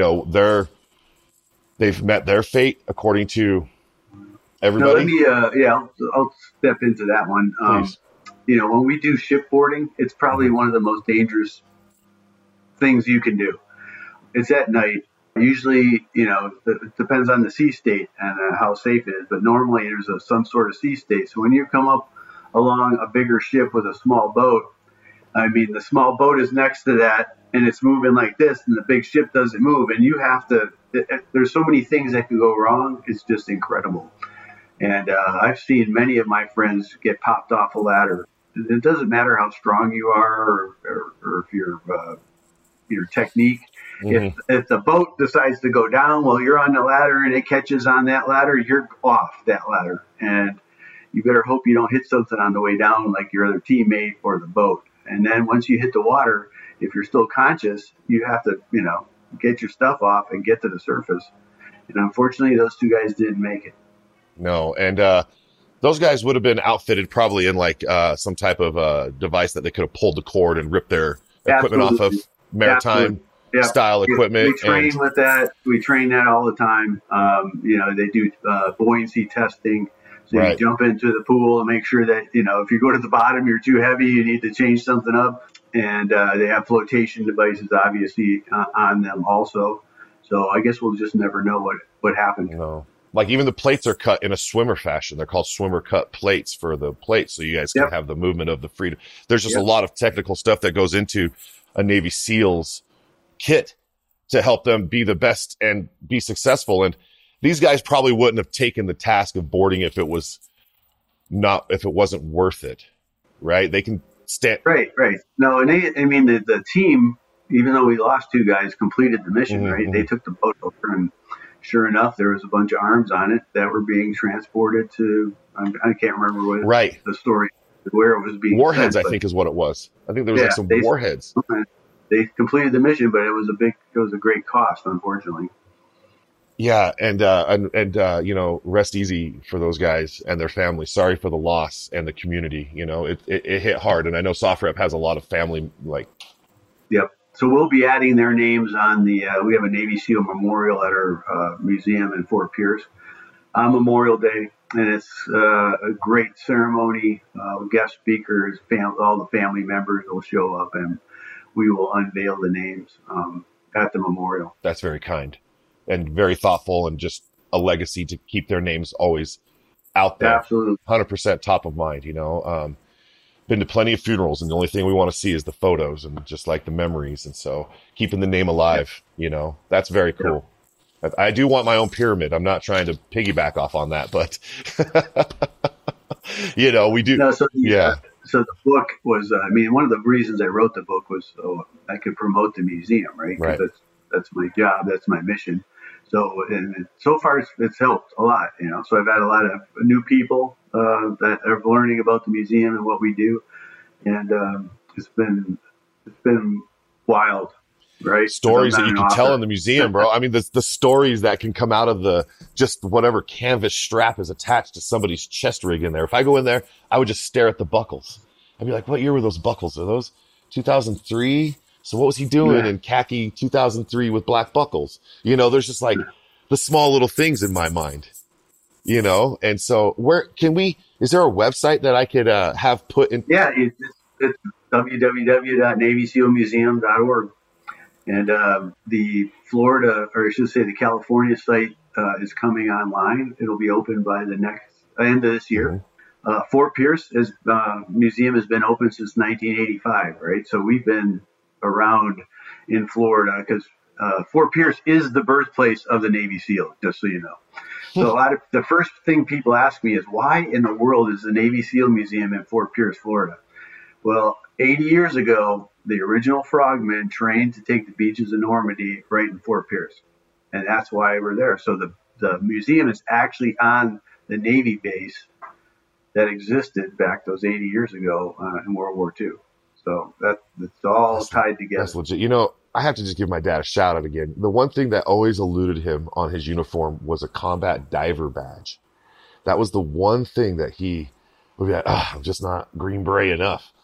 they've met their fate according to everybody. I'll step into that one. Please. When we do shipboarding, it's probably one of the most dangerous things you can do. It's at night. Usually, it depends on the sea state and how safe it is, but normally there's some sort of sea state. So when you come up along a bigger ship with a small boat, I mean, the small boat is next to that and it's moving like this and the big ship doesn't move. And you have to, there's so many things that could go wrong. It's just incredible. And I've seen many of my friends get popped off a ladder. It doesn't matter how strong you are or if your technique. Mm-hmm. If the boat decides to go down while you're on the ladder and it catches on that ladder, you're off that ladder. And you better hope you don't hit something on the way down like your other teammate or the boat. And then once you hit the water, if you're still conscious, you have to, get your stuff off and get to the surface. And unfortunately, those 2 guys didn't make it. No. And those guys would have been outfitted probably in like some type of device that they could have pulled the cord and ripped their equipment off of maritime style equipment. We train with that. We train that all the time. They do buoyancy testing. So you jump into the pool and make sure that, if you go to the bottom, you're too heavy, you need to change something up. And they have flotation devices, obviously, on them also. So I guess we'll just never know what happened. No. Like even the plates are cut in a swimmer fashion. They're called swimmer cut plates for the plates. So you guys can have the movement of the freedom. There's just a lot of technical stuff that goes into a Navy SEALs kit to help them be the best and be successful. And these guys probably wouldn't have taken the task of boarding if it wasn't worth it. Right. They can stand. Right. No. And the team, even though we lost 2 guys, completed the mission, mm-hmm. right? They took the boat over and sure enough, there was a bunch of arms on it that were being transported to, I can't remember what the story, where it was being warheads, I think is what it was. I think there was some warheads. They completed the mission, but it was a great cost, unfortunately. Yeah. And rest easy for those guys and their families. Sorry for the loss and the community. It hit hard. And I know SOFREP has a lot of family, Yep. So we'll be adding their names on we have a Navy SEAL memorial at our museum in Fort Pierce on Memorial Day. And it's a great ceremony. Guest speakers, all the family members will show up and we will unveil the names at the memorial. That's very kind and very thoughtful and just a legacy to keep their names always out there. Absolutely. 100% top of mind, Been to plenty of funerals, and the only thing we want to see is the photos and just like the memories. And so keeping the name alive, that's very cool. Yeah. I do want my own pyramid. I'm not trying to piggyback off on that, but we do. No, so the book was, one of the reasons I wrote the book was so I could promote the museum, right? Because that's my job. That's my mission. So, and so far it's helped a lot, So I've had a lot of new people that are learning about the museum and what we do, and it's been wild, right? Stories that you can tell in the museum, bro. I mean, the stories that can come out of the just whatever canvas strap is attached to somebody's chest rig in there. If I go in there, I would just stare at the buckles. I'd be like, what year were those buckles? Are those 2003? So what was he doing in khaki 2003 with black buckles? There's just like the small little things in my mind, And so is there a website that I could have put in? Yeah, it's www.NavySealMuseum.org. And the Florida, or I should say the California site is coming online. It'll be open by the end of this year. Fort Pierce museum has been open since 1985, right? So we've been around in Florida because Fort Pierce is the birthplace of the Navy SEAL, just so you know. So the first thing people ask me is, why in the world is the Navy SEAL Museum in Fort Pierce, Florida? Well, 80 years ago, the original frogmen trained to take the beaches of Normandy right in Fort Pierce. And that's why we're there. So the museum is actually on the Navy base that existed back those 80 years ago in World War II. So that's all tied together. That's legit. I have to just give my dad a shout out again. The one thing that always eluded him on his uniform was a combat diver badge. That was the one thing that he would be like, I'm just not Green Beret enough.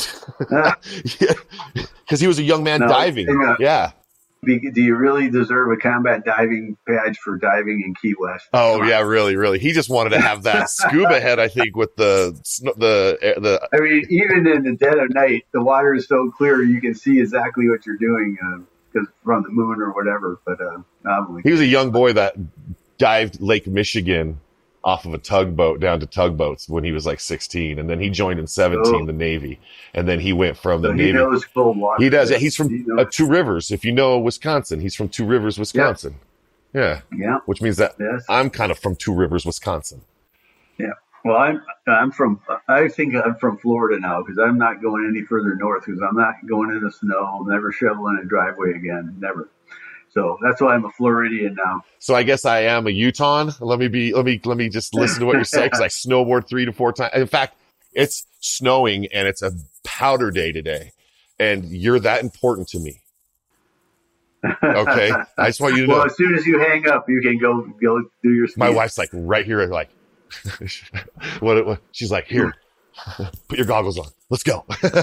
Because he was a young man diving. Yeah. Do you really deserve a combat diving badge for diving in Key West? Oh yeah, really, really. He just wanted to have that scuba head, I think, with the. I mean, even in the dead of night, the water is so clear you can see exactly what you're doing because from the moon or whatever. But he was a young boy that dived Lake Michigan off of a tugboat down to tugboats when he was like 16, and then he joined in 17 the Navy, and then he went from the Navy. He knows cold water. He does. Yeah, he's from Two Rivers. If you know Wisconsin, he's from Two Rivers, Wisconsin. Yeah. Which means that I'm kind of from Two Rivers, Wisconsin. Yeah. Well, I think I'm from Florida now because I'm not going any further north because I'm not going in the snow. I'm never shoveling a driveway again. Never. So that's why I'm a Floridian now. So I guess I am a Utahn. Let me just listen to what you're saying because I snowboard 3 to 4 times. In fact, it's snowing and it's a powder day today, and you're that important to me. Okay, I just want you to know. Well, as soon as you hang up, you can go do your skiing. My wife's like right here, like what? She's like, here, put your goggles on. Let's go.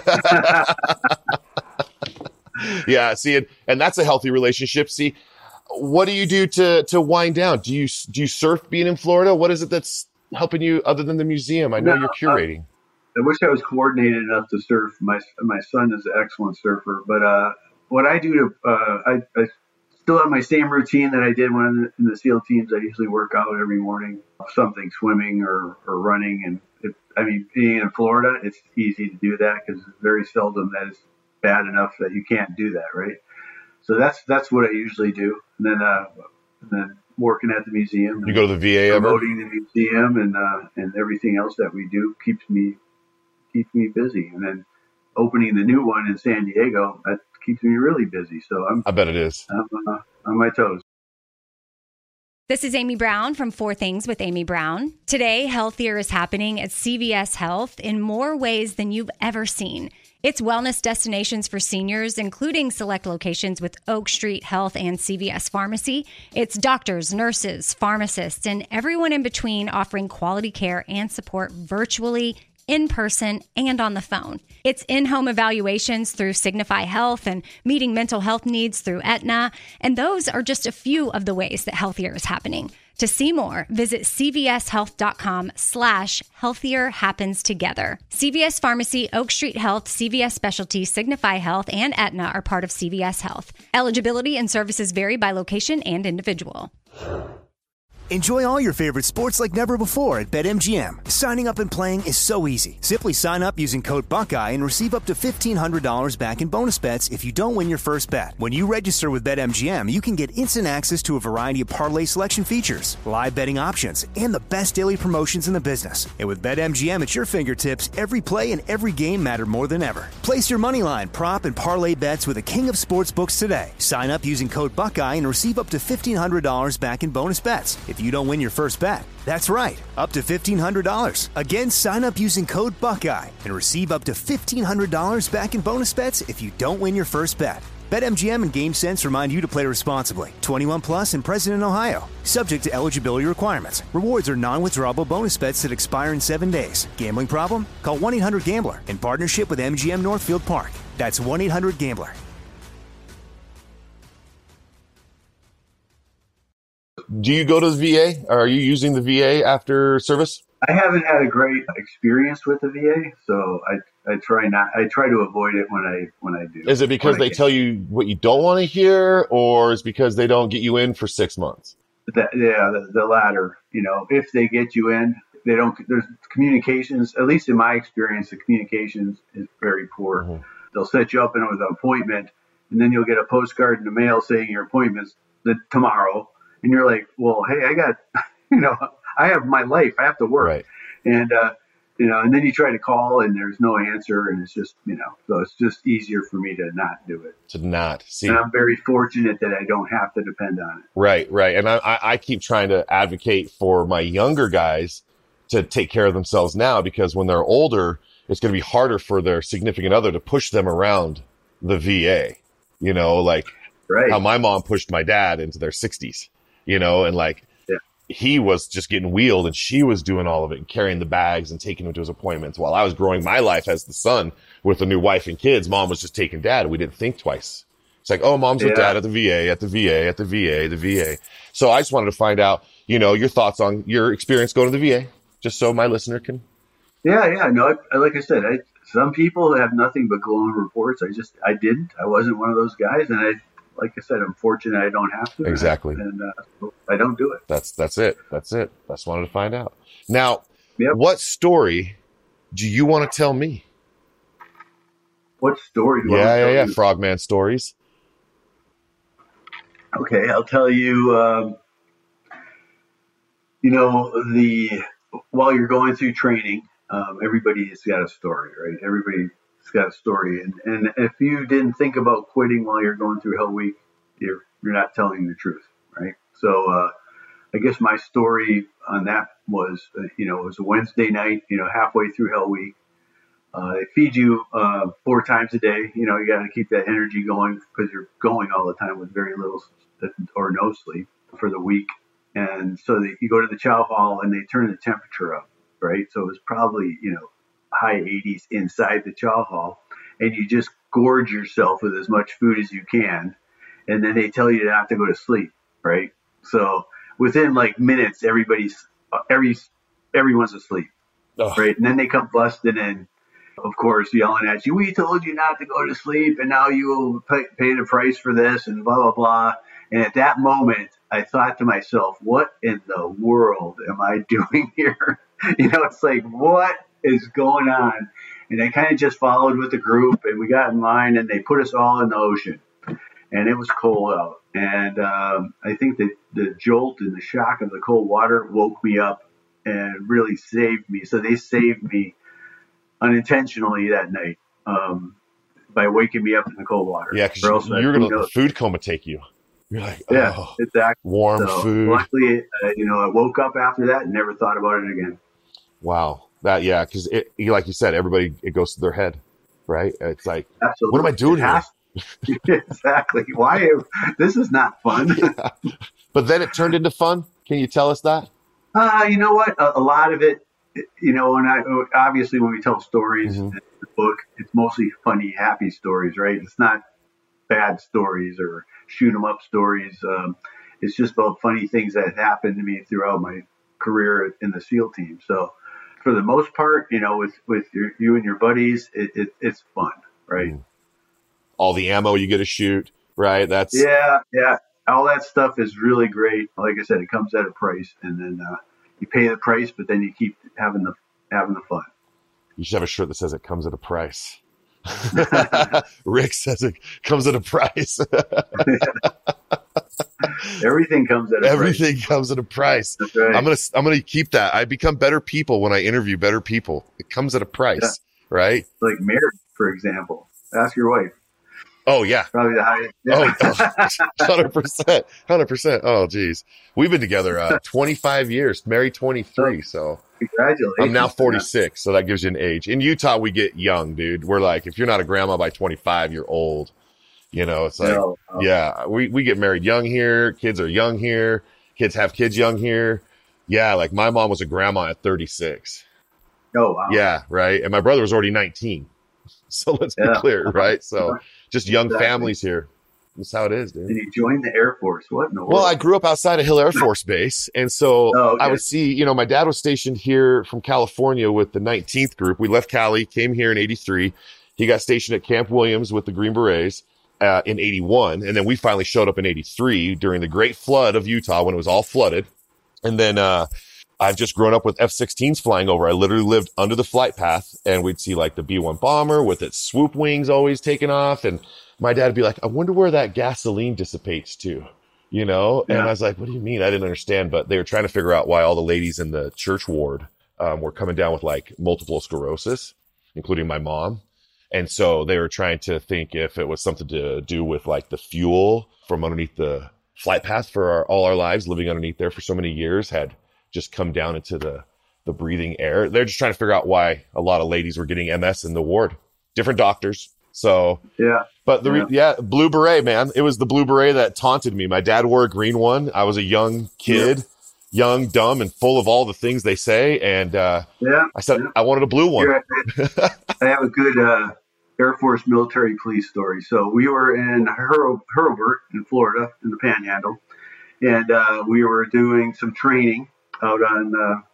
Yeah, see, and that's a healthy relationship. See, what do you do to wind down? Do you surf being in Florida? What is it that's helping you other than the museum? I know you're curating. I wish I was coordinated enough to surf. My son is an excellent surfer, but what I do I still have my same routine that I did when I'm in the SEAL teams. I usually work out every morning, something swimming or running. And being in Florida, it's easy to do that because it's very seldom that it's bad enough that you can't do that, right? So that's what I usually do. And then working at the museum. You go to the VA promoting the museum and everything else that we do keeps me busy. And then opening the new one in San Diego, that keeps me really busy. So I bet it is. I'm on my toes. This is Amy Brown from 4 Things with Amy Brown. Today, healthier is happening at CVS Health in more ways than you've ever seen. It's wellness destinations for seniors, including select locations with Oak Street Health and CVS Pharmacy. It's doctors, nurses, pharmacists, and everyone in between offering quality care and support virtually, in person, and on the phone. It's in-home evaluations through Signify Health and meeting mental health needs through Aetna. And those are just a few of the ways that healthier is happening. To see more, visit cvshealth.com/healthier happens together. CVS Pharmacy, Oak Street Health, CVS Specialty, Signify Health, and Aetna are part of CVS Health. Eligibility and services vary by location and individual. Enjoy all your favorite sports like never before at BetMGM. Signing up and playing is so easy. Simply sign up using code Buckeye and receive up to $1,500 back in bonus bets if you don't win your first bet. When you register with BetMGM, you can get instant access to a variety of parlay selection features, live betting options, and the best daily promotions in the business. And with BetMGM at your fingertips, every play and every game matter more than ever. Place your moneyline, prop, and parlay bets with the king of sportsbooks today. Sign up using code Buckeye and receive up to $1,500 back in bonus bets if you don't win your first bet. That's right, up to $1,500. Again, sign up using code Buckeye and receive up to $1,500 back in bonus bets if you don't win your first bet. BetMGM and GameSense remind you to play responsibly. 21 plus and present in Ohio. Subject to eligibility requirements. Rewards are non-withdrawable bonus bets that expire in 7 days. Gambling problem? Call 1-800-GAMBLER in partnership with MGM Northfield Park. That's 1-800-GAMBLER. Do you go to the VA? Are you using the VA after service? I haven't had a great experience with the VA, so I try to avoid it when I do. Is it because they tell you what you don't want to hear, or is it because they don't get you in for 6 months? The latter. If they get you in, they don't. There's communications. At least in my experience, the communications is very poor. Mm-hmm. They'll set you up with an appointment, and then you'll get a postcard in the mail saying your appointment's tomorrow. And you're like, well, hey, I got, I have my life. I have to work. Right. And, and then you try to call and there's no answer. And it's just, so it's just easier for me to not do it. To not see. And I'm very fortunate that I don't have to depend on it. Right. And I keep trying to advocate for my younger guys to take care of themselves now, because when they're older, it's going to be harder for their significant other to push them around the VA, like how my mom pushed my dad into their 60s. He was just getting wheeled and she was doing all of it and carrying the bags and taking him to his appointments while I was growing my life as the son with a new wife and kids. Mom was just taking dad. We didn't think twice. It's like, oh, mom's with dad at the VA. So I just wanted to find out, your thoughts on your experience going to the VA, just so my listener can. Yeah. No, like I said, some people have nothing but glowing reports. I didn't. I wasn't one of those guys. And like I said, I'm fortunate I don't have to. Exactly. And I don't do it. That's it. I just wanted to find out. Now, What story do you want to tell me? What story do you want to tell me? Frogman stories. Okay, I'll tell you, while you're going through training, everybody's got a story, right? Everybody's got a story. And if you didn't think about quitting while you're going through Hell Week, you're not telling the truth, right? So I guess my story on that was, it was a Wednesday night, halfway through Hell Week. They feed you 4 times a day. You got to keep that energy going because you're going all the time with very little or no sleep for the week. And so you go to the chow hall and they turn the temperature up, right? So it was probably, high 80s inside the chow hall, and you just gorge yourself with as much food as you can. And then they tell you not to go to sleep, right? So within minutes, everyone's asleep, right? And then they come busting in, of course, yelling at you, we told you not to go to sleep, and now you will pay the price for this, and blah, blah, blah. And at that moment, I thought to myself, what in the world am I doing here? It's like, what is going on? And I kind of just followed with the group, and we got in line, and they put us all in the ocean, and it was cold out. And I think that the jolt and the shock of the cold water woke me up and really saved me. So they saved me unintentionally that night by waking me up in the cold water. Yeah, because you're going to let the food coma take you. You're like, exactly. Warm food. Luckily, I woke up after that and never thought about it again. Wow. Because like you said, everybody, it goes to their head, right? It's like, absolutely. What am I doing here? Exactly. Why? This is not fun. Yeah. But then it turned into fun. Can you tell us that? You know what? A lot of it, obviously when we tell stories in the book, it's mostly funny, happy stories, right? It's not bad stories or shoot 'em up stories. It's just about funny things that happened to me throughout my career in the SEAL team. So for the most part, with you and your buddies, it's fun, right? All the ammo you get to shoot, right? Yeah. all that stuff is really great. Like I said, it comes at a price, and then you pay the price, but then you keep having the fun. You should have a shirt that says it comes at a price. Rick says it comes at a price. Everything comes at a Everything comes at a price. That's right. I'm gonna keep that. I become better people when I interview better people. It comes at a price, right? Like marriage, for example. Ask your wife. Oh yeah. Probably the highest. Yeah. Oh, 100%. Oh geez. We've been together 25 years, married 23. So congratulations. I'm now 46. So that gives you an age. In Utah, we get young, dude. We're like, if you're not a grandma by 25, you're old. You know, it's like, yeah, we get married young here. Kids are young here. Kids have kids young here. Yeah. Like my mom was a grandma at 36. Oh, wow. Yeah. Right. And my brother was already 19. So let's be clear. Right. So just young families here. That's how it is, dude. And you joined the Air Force. What in the world? Well, I grew up outside of Hill Air Force Base. And so I would see, you know, my dad was stationed here from California with the 19th group. We left Cali, came here in 83. He got stationed at Camp Williams with the Green Berets in 81. And then we finally showed up in 83 during the great flood of Utah when it was all flooded. And then I've just grown up with F-16s flying over. I literally lived under the flight path, and we'd see like the B-1 bomber with its swoop wings always taking off. And my dad would be like, I wonder where that gasoline dissipates to, you know? And I was like, what do you mean? I didn't understand. But they were trying to figure out why all the ladies in the church ward were coming down with like multiple sclerosis, including my mom. And so they were trying to think if it was something to do with like the fuel from underneath the flight path for all our lives, living underneath there for so many years, had just come down into the breathing air. They're just trying to figure out why a lot of ladies were getting MS in the ward. Different doctors. So, but blue beret, man, it was the blue beret that taunted me. My dad wore a green one. I was a young kid, young, dumb, and full of all the things they say. And, I said, I wanted a blue one. I have a good, Air Force military police story. So we were in Hurlburt in Florida in the Panhandle, and, we were doing some training out on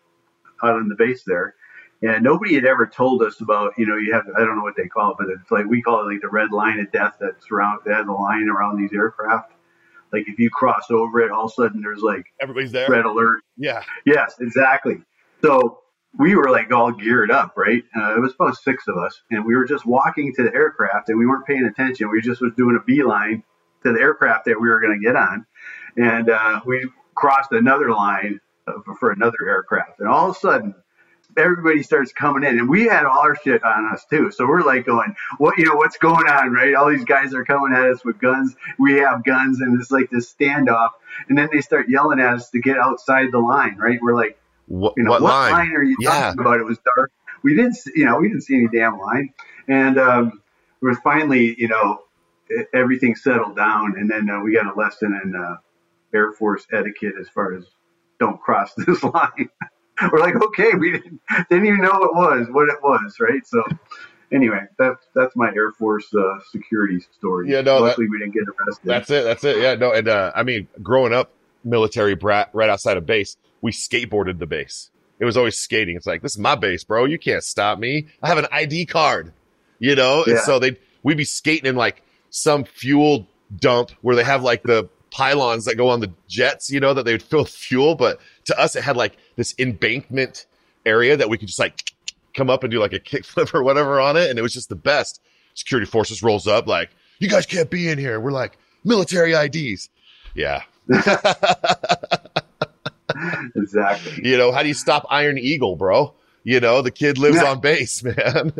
the base there. And nobody had ever told us about, you know, you have, I don't know what they call it, but it's like, we call it like the red line of death that has a line around these aircraft. Like if you cross over it, all of a sudden there's like everybody's there. Red alert. Yeah. Yes, exactly. So we were like all geared up, right? It was about 6 of us, and we were just walking to the aircraft, and we weren't paying attention. We just was doing a beeline to the aircraft that we were going to get on. And we crossed another line for another aircraft. And all of a sudden, everybody starts coming in, and we had all our shit on us too. So we're like going, what's going on, right? All these guys are coming at us with guns. We have guns, and it's like this standoff. And then they start yelling at us to get outside the line, right? We're like, what line are you talking about? It was dark. We didn't see any damn line. And we were finally, everything settled down, and then we got a lesson in Air Force etiquette as far as don't cross this line. We're like, okay, we didn't even know what it was, right? So anyway, that's my Air Force security story. Yeah, no, luckily we didn't get arrested. That's it. Yeah, no, and I mean, growing up military brat right outside of base, we skateboarded the base. It was always skating. It's like, this is my base, bro. You can't stop me. I have an ID card, And so we'd be skating in like some fuel dump where they have like the pylons that go on the jets, that they would fill with fuel. But to us, it had like this embankment area that we could just like come up and do like a kickflip or whatever on it. And it was just the best. Security forces rolls up like, you guys can't be in here. We're like, military IDs. Yeah. Exactly. How do you stop Iron Eagle, bro? The kid lives on base, man,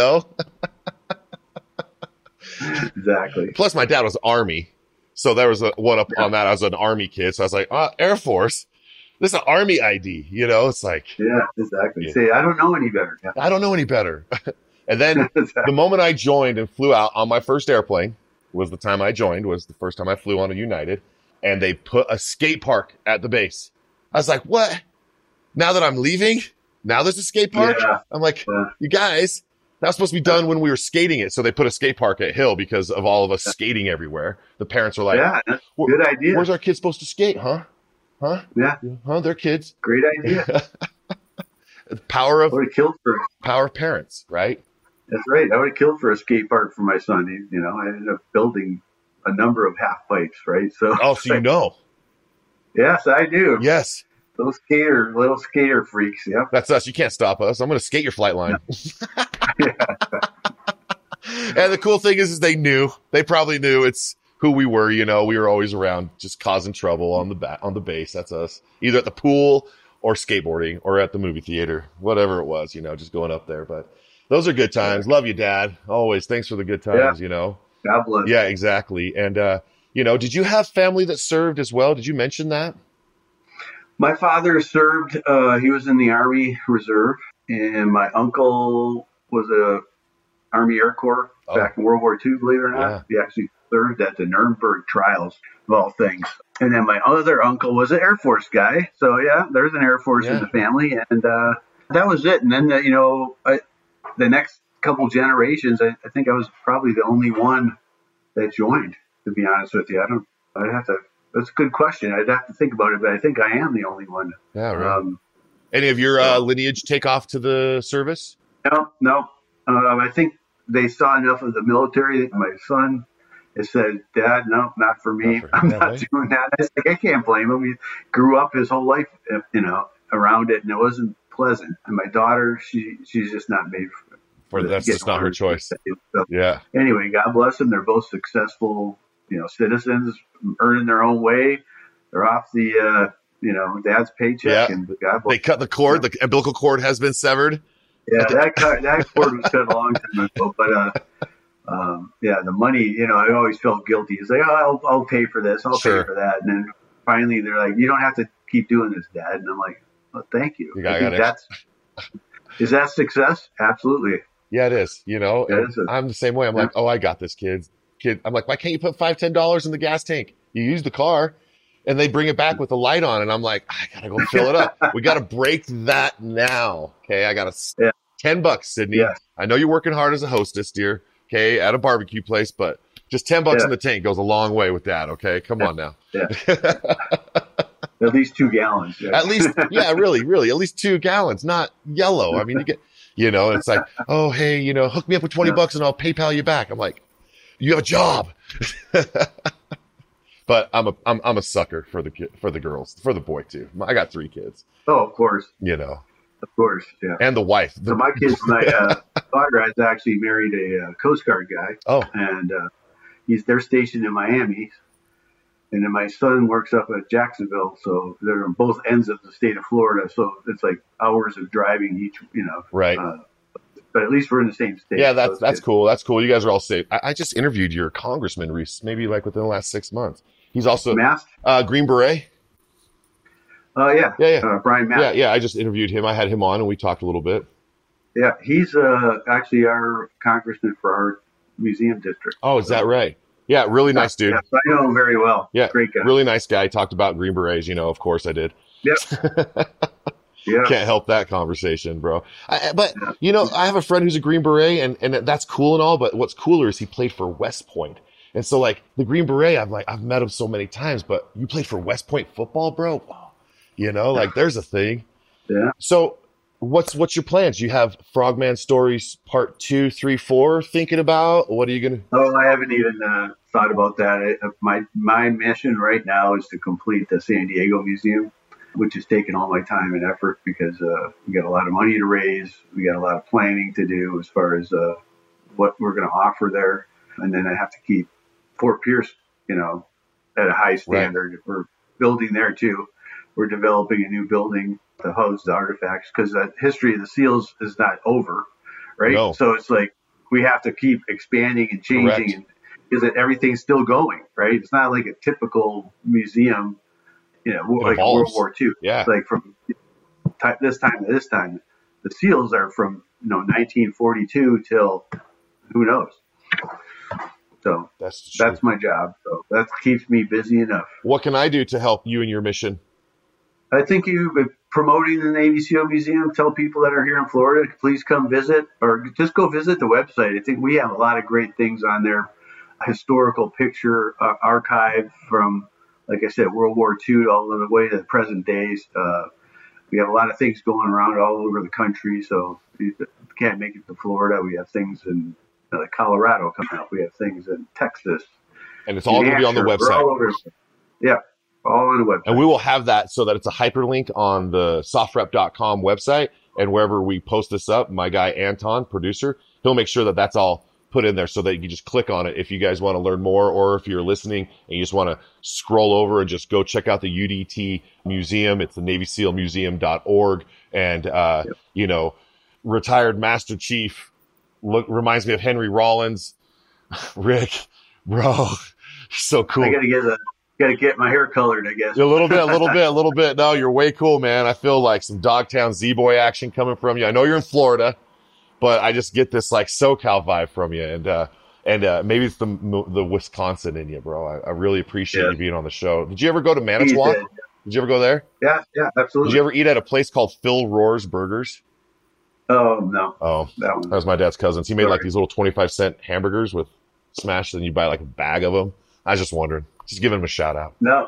Exactly. Plus my dad was Army. So there was a one up on that. I was an Army kid. So I was like, Air Force, this is an Army ID, it's like. Yeah, exactly. Yeah. See, I don't know any better. Yeah. I don't know any better. And then the moment I joined and flew out on my first airplane was the time I joined, was the first time I flew on a United. And they put a skate park at the base. I was like, what? Now that I'm leaving? Now there's a skate park? Yeah. I'm like, you guys, that was supposed to be done when we were skating it. So they put a skate park at Hill because of all of us skating everywhere. The parents were like, that's good idea. Where's our kids supposed to skate? Huh? Yeah. Huh? They're kids. Great idea. Power of parents, right? That's right. I would have killed for a skate park for my son. I ended up building a number of half pipes, right? So you know. Yes, I do. Yes. Those little skater freaks. Yep. That's us. You can't stop us. I'm going to skate your flight line. Yeah. And the cool thing is they knew. They probably knew it's who we were. You know, we were always around just causing trouble on the base. That's us. Either at the pool or skateboarding or at the movie theater, whatever it was, you know, just going up there. But those are good times. Love you, Dad. Always. Thanks for the good times, you know. God bless. Yeah, exactly. And, you know, did you have family that served as well? Did you mention that? My father served. He was in the Army Reserve, and my uncle was a Army Air Corps back in World War II, believe it or not. Yeah. He actually served at the Nuremberg trials, of all things. And then my other uncle was an Air Force guy. So, yeah, there's an Air Force in the family. And that was it. And then, you know, the next couple generations, I think I was probably the only one that joined, to be honest with you. That's a good question. I'd have to think about it, but I think I am the only one. Yeah, right. Any of your lineage take off to the service? No. I think they saw enough of the military. My son has said, Dad, no, not for me. I'm not doing that. I can't blame him. He grew up his whole life, you know, around it, and it wasn't pleasant. And my daughter, she's just not made for it. That's just not her choice. So, yeah. Anyway, God bless them. They're both successful, you know, citizens, earning their own way. They're off the, you know, Dad's paycheck. Yeah. And God bless. They cut the cord. The umbilical cord has been severed. Yeah, that cord was cut a long time ago. But yeah, the money, you know, I always felt guilty. It's like, oh, I'll pay for this, I'll pay for that, and then finally they're like, you don't have to keep doing this, Dad. And I'm like, well, thank you. Is that success? Absolutely. Yeah, it is. You know, I'm the same way. I'm like, oh, I got this, kid. I'm like, why can't you put $5-10 in the gas tank? You use the car. And they bring it back with the light on, and I'm like, I gotta go fill it up. We gotta break that now. Okay, I got $10, Sydney. Yes. I know you're working hard as a hostess, dear. Okay, at a barbecue place, but just $10 in the tank goes a long way with that. Okay, come on now. Yeah. At least 2 gallons. Yeah. At least, yeah, really, at least 2 gallons, not yellow. I mean, you get, you know, and it's like, oh, hey, you know, hook me up with $20 and I'll PayPal you back. I'm like, you have a job. But I'm a sucker for the girls, for the boy too. I got 3 kids. Oh, of course. You know. Of course, yeah. And the wife. So my kids, my daughter has actually married a Coast Guard guy. Oh. And they're stationed in Miami. And then my son works up at Jacksonville, so they're on both ends of the state of Florida. So it's like hours of driving each, you know. Right. But at least we're in the same state. Yeah, that's cool. That's cool. You guys are all safe. I just interviewed your congressman, Reese, maybe like within the last 6 months. He's also Mast? Green Beret. Yeah. Brian Mast. Yeah. I just interviewed him. I had him on and we talked a little bit. Yeah, he's actually our congressman for our museum district. Oh, is that right? Yeah, really nice dude. Yes, I know him very well. Yeah, great guy. Really nice guy. Talked about Green Berets, you know, of course I did. Yep. Yeah. Can't help that conversation, bro. But, you know, I have a friend who's a Green Beret, and that's cool and all, but what's cooler is he played for West Point. And so, like, the Green Beret, I've met him so many times, but you played for West Point football, bro? You know, like, there's a thing. Yeah. So, what's your plans? You have Frogman Stories Part 2, 3, 4 thinking about? What are you going to... Oh, I haven't even thought about that. My mission right now is to complete the San Diego Museum, which has taken all my time and effort because we got a lot of money to raise. We got a lot of planning to do as far as what we're going to offer there. And then I have to keep Fort Pierce, you know, at a high standard. Right. We're building there too. We're developing a new building to house the artifacts because the history of the seals is not over, right? No. So it's like we have to keep expanding and changing because everything's still going, right? It's not like a typical museum, you know, like World War II. Yeah. It's like from this time to this time. The seals are from 1942 till who knows. So that's my job. So that keeps me busy enough. What can I do to help you in your mission? I think you promoting the Navy SEAL Museum. Tell people that are here in Florida, please come visit, or just go visit the website. I think we have a lot of great things on there. A historical picture archive from, like I said, World War II all the way to the present days. We have a lot of things going around all over the country. So if you can't make it to Florida, we have things in Colorado coming up. We have things in Texas. And it's all going to be on the website. All over. Yeah, all on the website. And we will have that so that it's a hyperlink on the sofrep.com website. And wherever we post this up, my guy Anton, producer, he'll make sure that that's all put in there so that you can just click on it if you guys want to learn more, or if you're listening and you just want to scroll over and just go check out the UDT Museum. It's the NavySealMuseum.org. And, you know, retired Master Chief reminds me of Henry Rollins. Rick, bro, so cool. I gotta get my hair colored, I guess. A little bit. No, you're way cool, man. I feel like some Dogtown Z-Boy action coming from you. I know you're in Florida, but I just get this like SoCal vibe from you. And maybe it's the Wisconsin in you, bro. I really appreciate you being on the show. Did you ever go to Manitowoc? Did you ever go there? Yeah, absolutely. Did you ever eat at a place called Phil Rohr's Burgers? Oh, no. Oh, that was my dad's cousin's. He made like these little 25-cent hamburgers with smashed, and you buy like a bag of them. I was just wondering. Just giving him a shout out. No.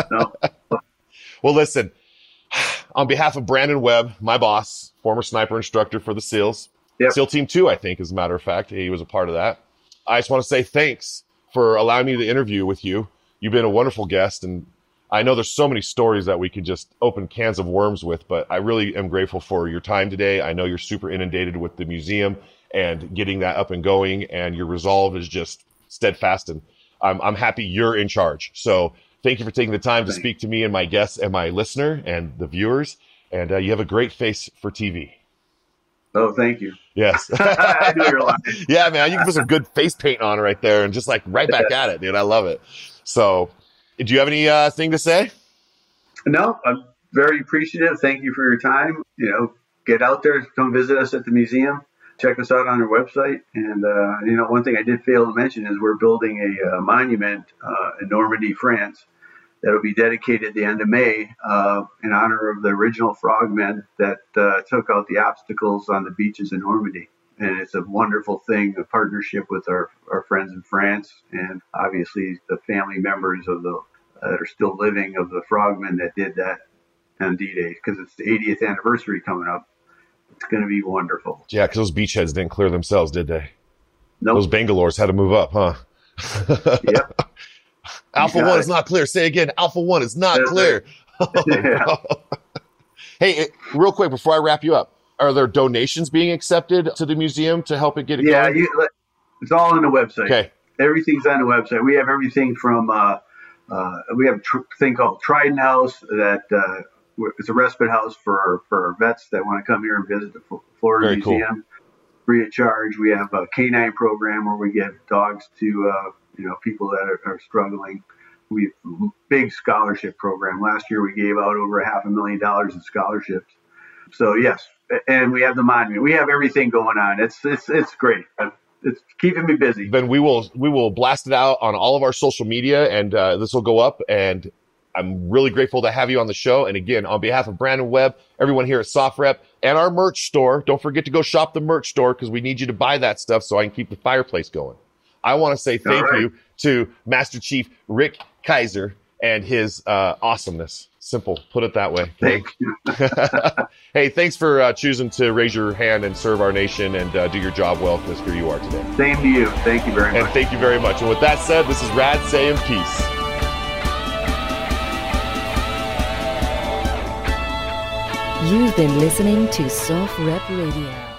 Well, listen, on behalf of Brandon Webb, my boss, former sniper instructor for the SEALs, SEAL Team 2, I think, as a matter of fact, he was a part of that. I just want to say thanks for allowing me to interview with you. You've been a wonderful guest, and I know there's so many stories that we could just open cans of worms with, but I really am grateful for your time today. I know you're super inundated with the museum and getting that up and going, and your resolve is just steadfast, and I'm happy you're in charge. So thank you for taking the time to speak to me and my guests and my listener and the viewers. And you have a great face for TV. Oh, thank you. Yes. I know you're lying. Yeah, man, you can put some good face paint on right there and just like right back at it, dude. I love it. So do you have any thing to say? No, I'm very appreciative. Thank you for your time. You know, get out there, come visit us at the museum. Check us out on our website. And, you know, one thing I did fail to mention is we're building a monument in Normandy, France, that will be dedicated at the end of May in honor of the original frogmen that took out the obstacles on the beaches in Normandy. And it's a wonderful thing, a partnership with our friends in France, and obviously the family members of that are still living of the frogmen that did that on D-Day, because it's the 80th anniversary coming up. It's going to be wonderful. Yeah, because those beachheads didn't clear themselves, did they? No. Nope. Those Bangalores had to move up, huh? Yep. Alpha 1 is not clear. Say again, Alpha 1 is not clear. Hey, real quick, before I wrap you up, are there donations being accepted to the museum to help it get going? Yeah, it's all on the website. Okay. Everything's on the website. We have everything from, we have a thing called Trident House that it's a respite house for our vets that want to come here and visit the Florida Very Museum. Cool. Free of charge. We have a canine program where we give dogs to people that are struggling. We have a big scholarship program. Last year we gave out over $500,000 in scholarships. So yes, and we have the monument. We have everything going on. It's great. It's keeping me busy. Then we will blast it out on all of our social media, and this will go up. And I'm really grateful to have you on the show. And again, on behalf of Brandon Webb, everyone here at SOFREP, and our merch store, don't forget to go shop the merch store because we need you to buy that stuff so I can keep the fireplace going. I want to say thank you to Master Chief Rick Kaiser and his awesomeness. Simple. Put it that way. Thank you. Hey, thanks for choosing to raise your hand and serve our nation and do your job well, because here you are today. Same to you. Thank you very much. And thank you very much. And with that said, this is Rad saying peace. You've been listening to SOFREP Radio.